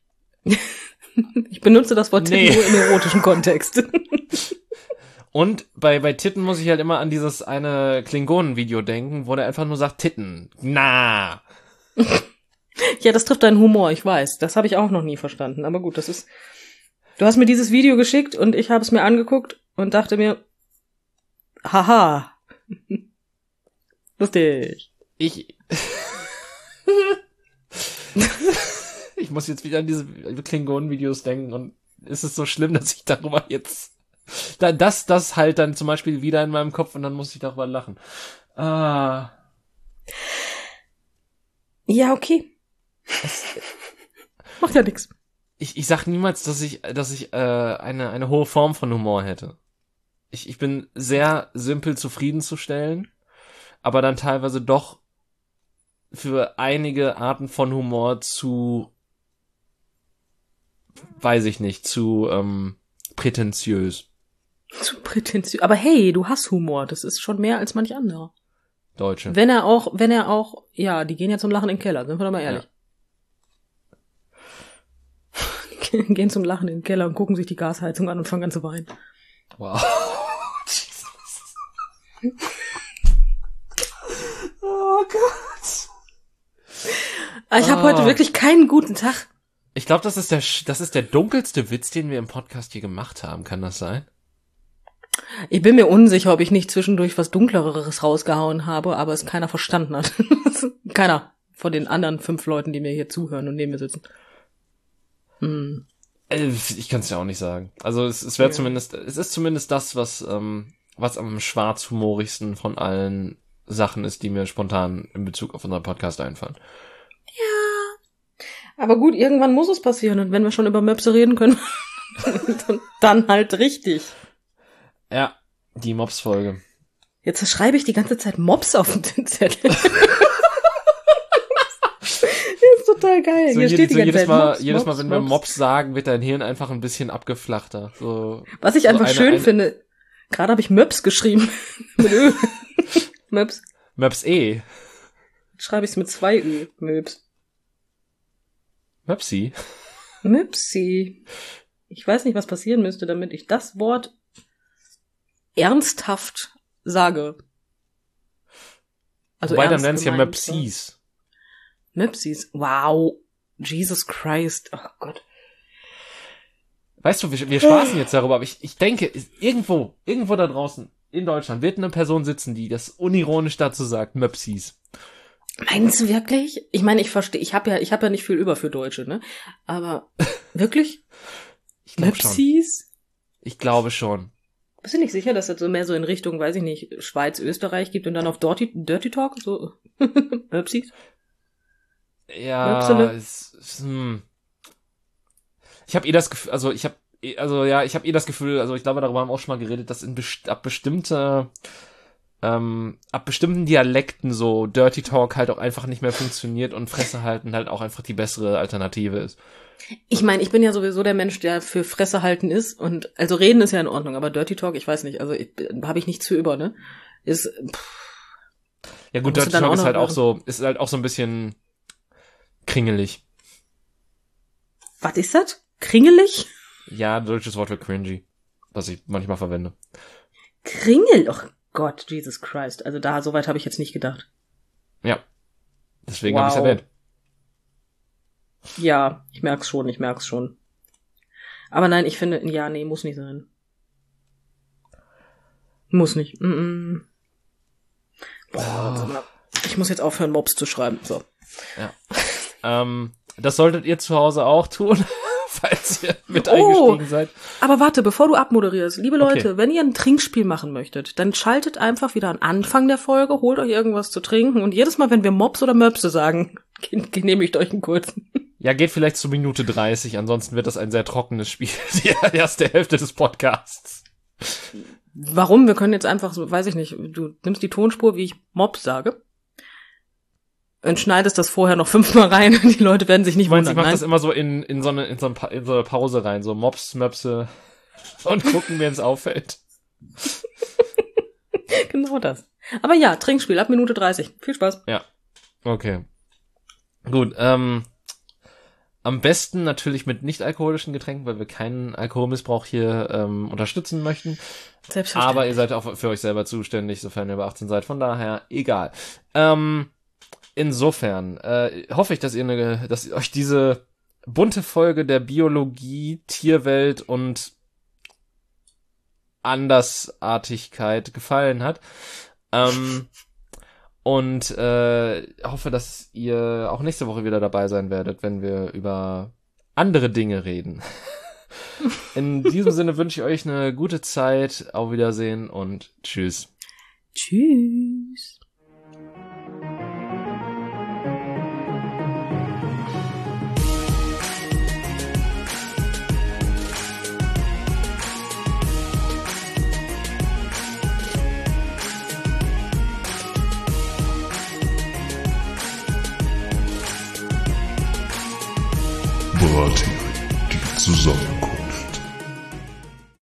Ich benutze das Wort Titten nee. nur im erotischen Kontext. Und bei bei Titten muss ich halt immer an dieses eine Klingonen-Video denken, wo der einfach nur sagt Titten. Na. Ja, das trifft deinen Humor, ich weiß. Das habe ich auch noch nie verstanden. Aber gut, das ist... Du hast mir dieses Video geschickt und ich habe es mir angeguckt und dachte mir, haha. Lustig. Ich... ich muss jetzt wieder an diese Klingonen-Videos denken und ist es so schlimm, dass ich darüber jetzt... Da, das, das halt dann zum Beispiel wieder in meinem Kopf und dann muss ich darüber lachen. Ah. Ja, okay. Es, Macht ja nix. Ich, ich sag niemals, dass ich, dass ich äh, eine, eine hohe Form von Humor hätte. Ich, ich bin sehr simpel zufriedenzustellen, aber dann teilweise doch für einige Arten von Humor zu, weiß ich nicht, zu ähm, prätentiös. Zu prätentiös. Aber hey, du hast Humor. Das ist schon mehr als manch anderer. Deutsche. Wenn er auch, wenn er auch, ja, die gehen ja zum Lachen in den Keller, sind wir doch mal ehrlich. Ja. Gehen zum Lachen in den Keller und gucken sich die Gasheizung an und fangen an zu weinen. Wow. Jesus. Oh Gott. Ich habe oh. heute wirklich keinen guten Tag. Ich glaube, das ist der, das ist der dunkelste Witz, den wir im Podcast hier gemacht haben. Kann das sein? Ich bin mir unsicher, ob ich nicht zwischendurch was Dunkleres rausgehauen habe, aber es keiner verstanden hat. Keiner von den anderen fünf Leuten, die mir hier zuhören und neben mir sitzen. Hm. Ich kann es ja auch nicht sagen. Also es, es wäre Ja. zumindest, es ist zumindest das, was ähm, was am schwarzhumorigsten von allen Sachen ist, die mir spontan in Bezug auf unseren Podcast einfallen. Ja. Aber gut, irgendwann muss es passieren und wenn wir schon über Möpse reden können, dann halt richtig. Ja, die Mops-Folge. Jetzt schreibe ich die ganze Zeit Mops auf den Zettel. Das ist total geil. So, Hier jede, steht die so ganze jedes Zeit Mal, Mops, jedes Mal, Mops, wenn wir Mops. Mops sagen, wird dein Hirn einfach ein bisschen abgeflachter. So, Was ich so einfach eine, schön eine, finde, gerade habe ich Möps geschrieben. Mit Ö. Möps. Möps E. Jetzt schreibe ich es mit zwei Ö. Möps. Möpsi. Möpsi. Ich weiß nicht, was passieren müsste, damit ich das Wort ernsthaft sage. Also Wobei, dann ernst nennen es ja gemeint, Möpsis. Möpsis. Wow. Jesus Christ. Oh Gott. Weißt du, wir, wir spaßen jetzt darüber, aber ich, ich denke, ist irgendwo, irgendwo da draußen in Deutschland wird eine Person sitzen, die das unironisch dazu sagt, Möpsis. Meinst du wirklich? Ich meine, ich verstehe, ich habe ja, ich habe ja nicht viel über für Deutsche, ne? Aber wirklich? Ich glaube schon. Möpsis? Ich glaube schon. Bist du nicht sicher, dass das so mehr so in Richtung, weiß ich nicht, Schweiz, Österreich gibt und dann auf Dirty, Dirty Talk? So Möpsis? Ja, Möpsele? es, es, hm. Ich habe eh das Gefühl, also ich habe, also ja, ich habe eh das Gefühl, also ich glaube, darüber haben wir auch schon mal geredet, dass in best- ab bestimmte, ähm, ab bestimmten Dialekten so Dirty Talk halt auch einfach nicht mehr funktioniert und Fresse halten halt auch einfach die bessere Alternative ist. Ich meine, ich bin ja sowieso der Mensch, der für Fresse halten ist und also reden ist ja in Ordnung, aber Dirty Talk, ich weiß nicht, also habe ich nichts für über, ne? Ist pff, Ja gut, musst du Dirty dann Talk auch ist noch halt auch machen. so, ist halt auch so ein bisschen kringelig. Was ist das? Kringelig? Ja, deutsches Wort für cringy, was ich manchmal verwende. Kringel? Oh Gott, Jesus Christ. Also da, soweit habe ich jetzt nicht gedacht. Ja, deswegen Wow. habe ich es erwähnt. Ja, ich merk's schon, ich merk's schon. Aber nein, ich finde, ja, nee, muss nicht sein. Muss nicht. Mm-mm. Boah, sag mal, ich muss jetzt aufhören, Mobs zu schreiben. So. Ja. ähm, das solltet ihr zu Hause auch tun, falls ihr mit Oh. eingestiegen seid. Aber warte, bevor du abmoderierst, liebe Leute, Okay. wenn ihr ein Trinkspiel machen möchtet, dann schaltet einfach wieder an Anfang der Folge, holt euch irgendwas zu trinken und jedes Mal, wenn wir Mobs oder Möpse sagen, genehmigt euch einen kurzen. Ja, geht vielleicht zu Minute dreißig, ansonsten wird das ein sehr trockenes Spiel, die erste Hälfte des Podcasts. Warum? Wir können jetzt einfach, so, weiß ich nicht, du nimmst die Tonspur, wie ich Mobs sage, und schneidest das vorher noch fünfmal rein und die Leute werden sich nicht Ich meine, ich wundern. mach das Nein? immer so in, in so eine, in so eine, Pa- in so eine Pause rein, so Mops, Möpse und gucken, mir ins auffällt. Genau das. Aber ja, Trinkspiel ab Minute dreißig. Viel Spaß. Ja. Okay. Gut, ähm, am besten natürlich mit nicht-alkoholischen Getränken, weil wir keinen Alkoholmissbrauch hier ähm, unterstützen möchten. Selbstverständlich. Aber ihr seid auch für euch selber zuständig, sofern ihr über achtzehn seid. Von daher, egal. Ähm, insofern äh, hoffe ich, dass ihr eine, dass euch diese bunte Folge der Biologie, Tierwelt und Andersartigkeit gefallen hat. Ähm, Und äh, hoffe, dass ihr auch nächste Woche wieder dabei sein werdet, wenn wir über andere Dinge reden. In diesem Sinne wünsche ich euch eine gute Zeit. Auf Wiedersehen und tschüss. Tschüss. Bratin, die Zusammenkunft.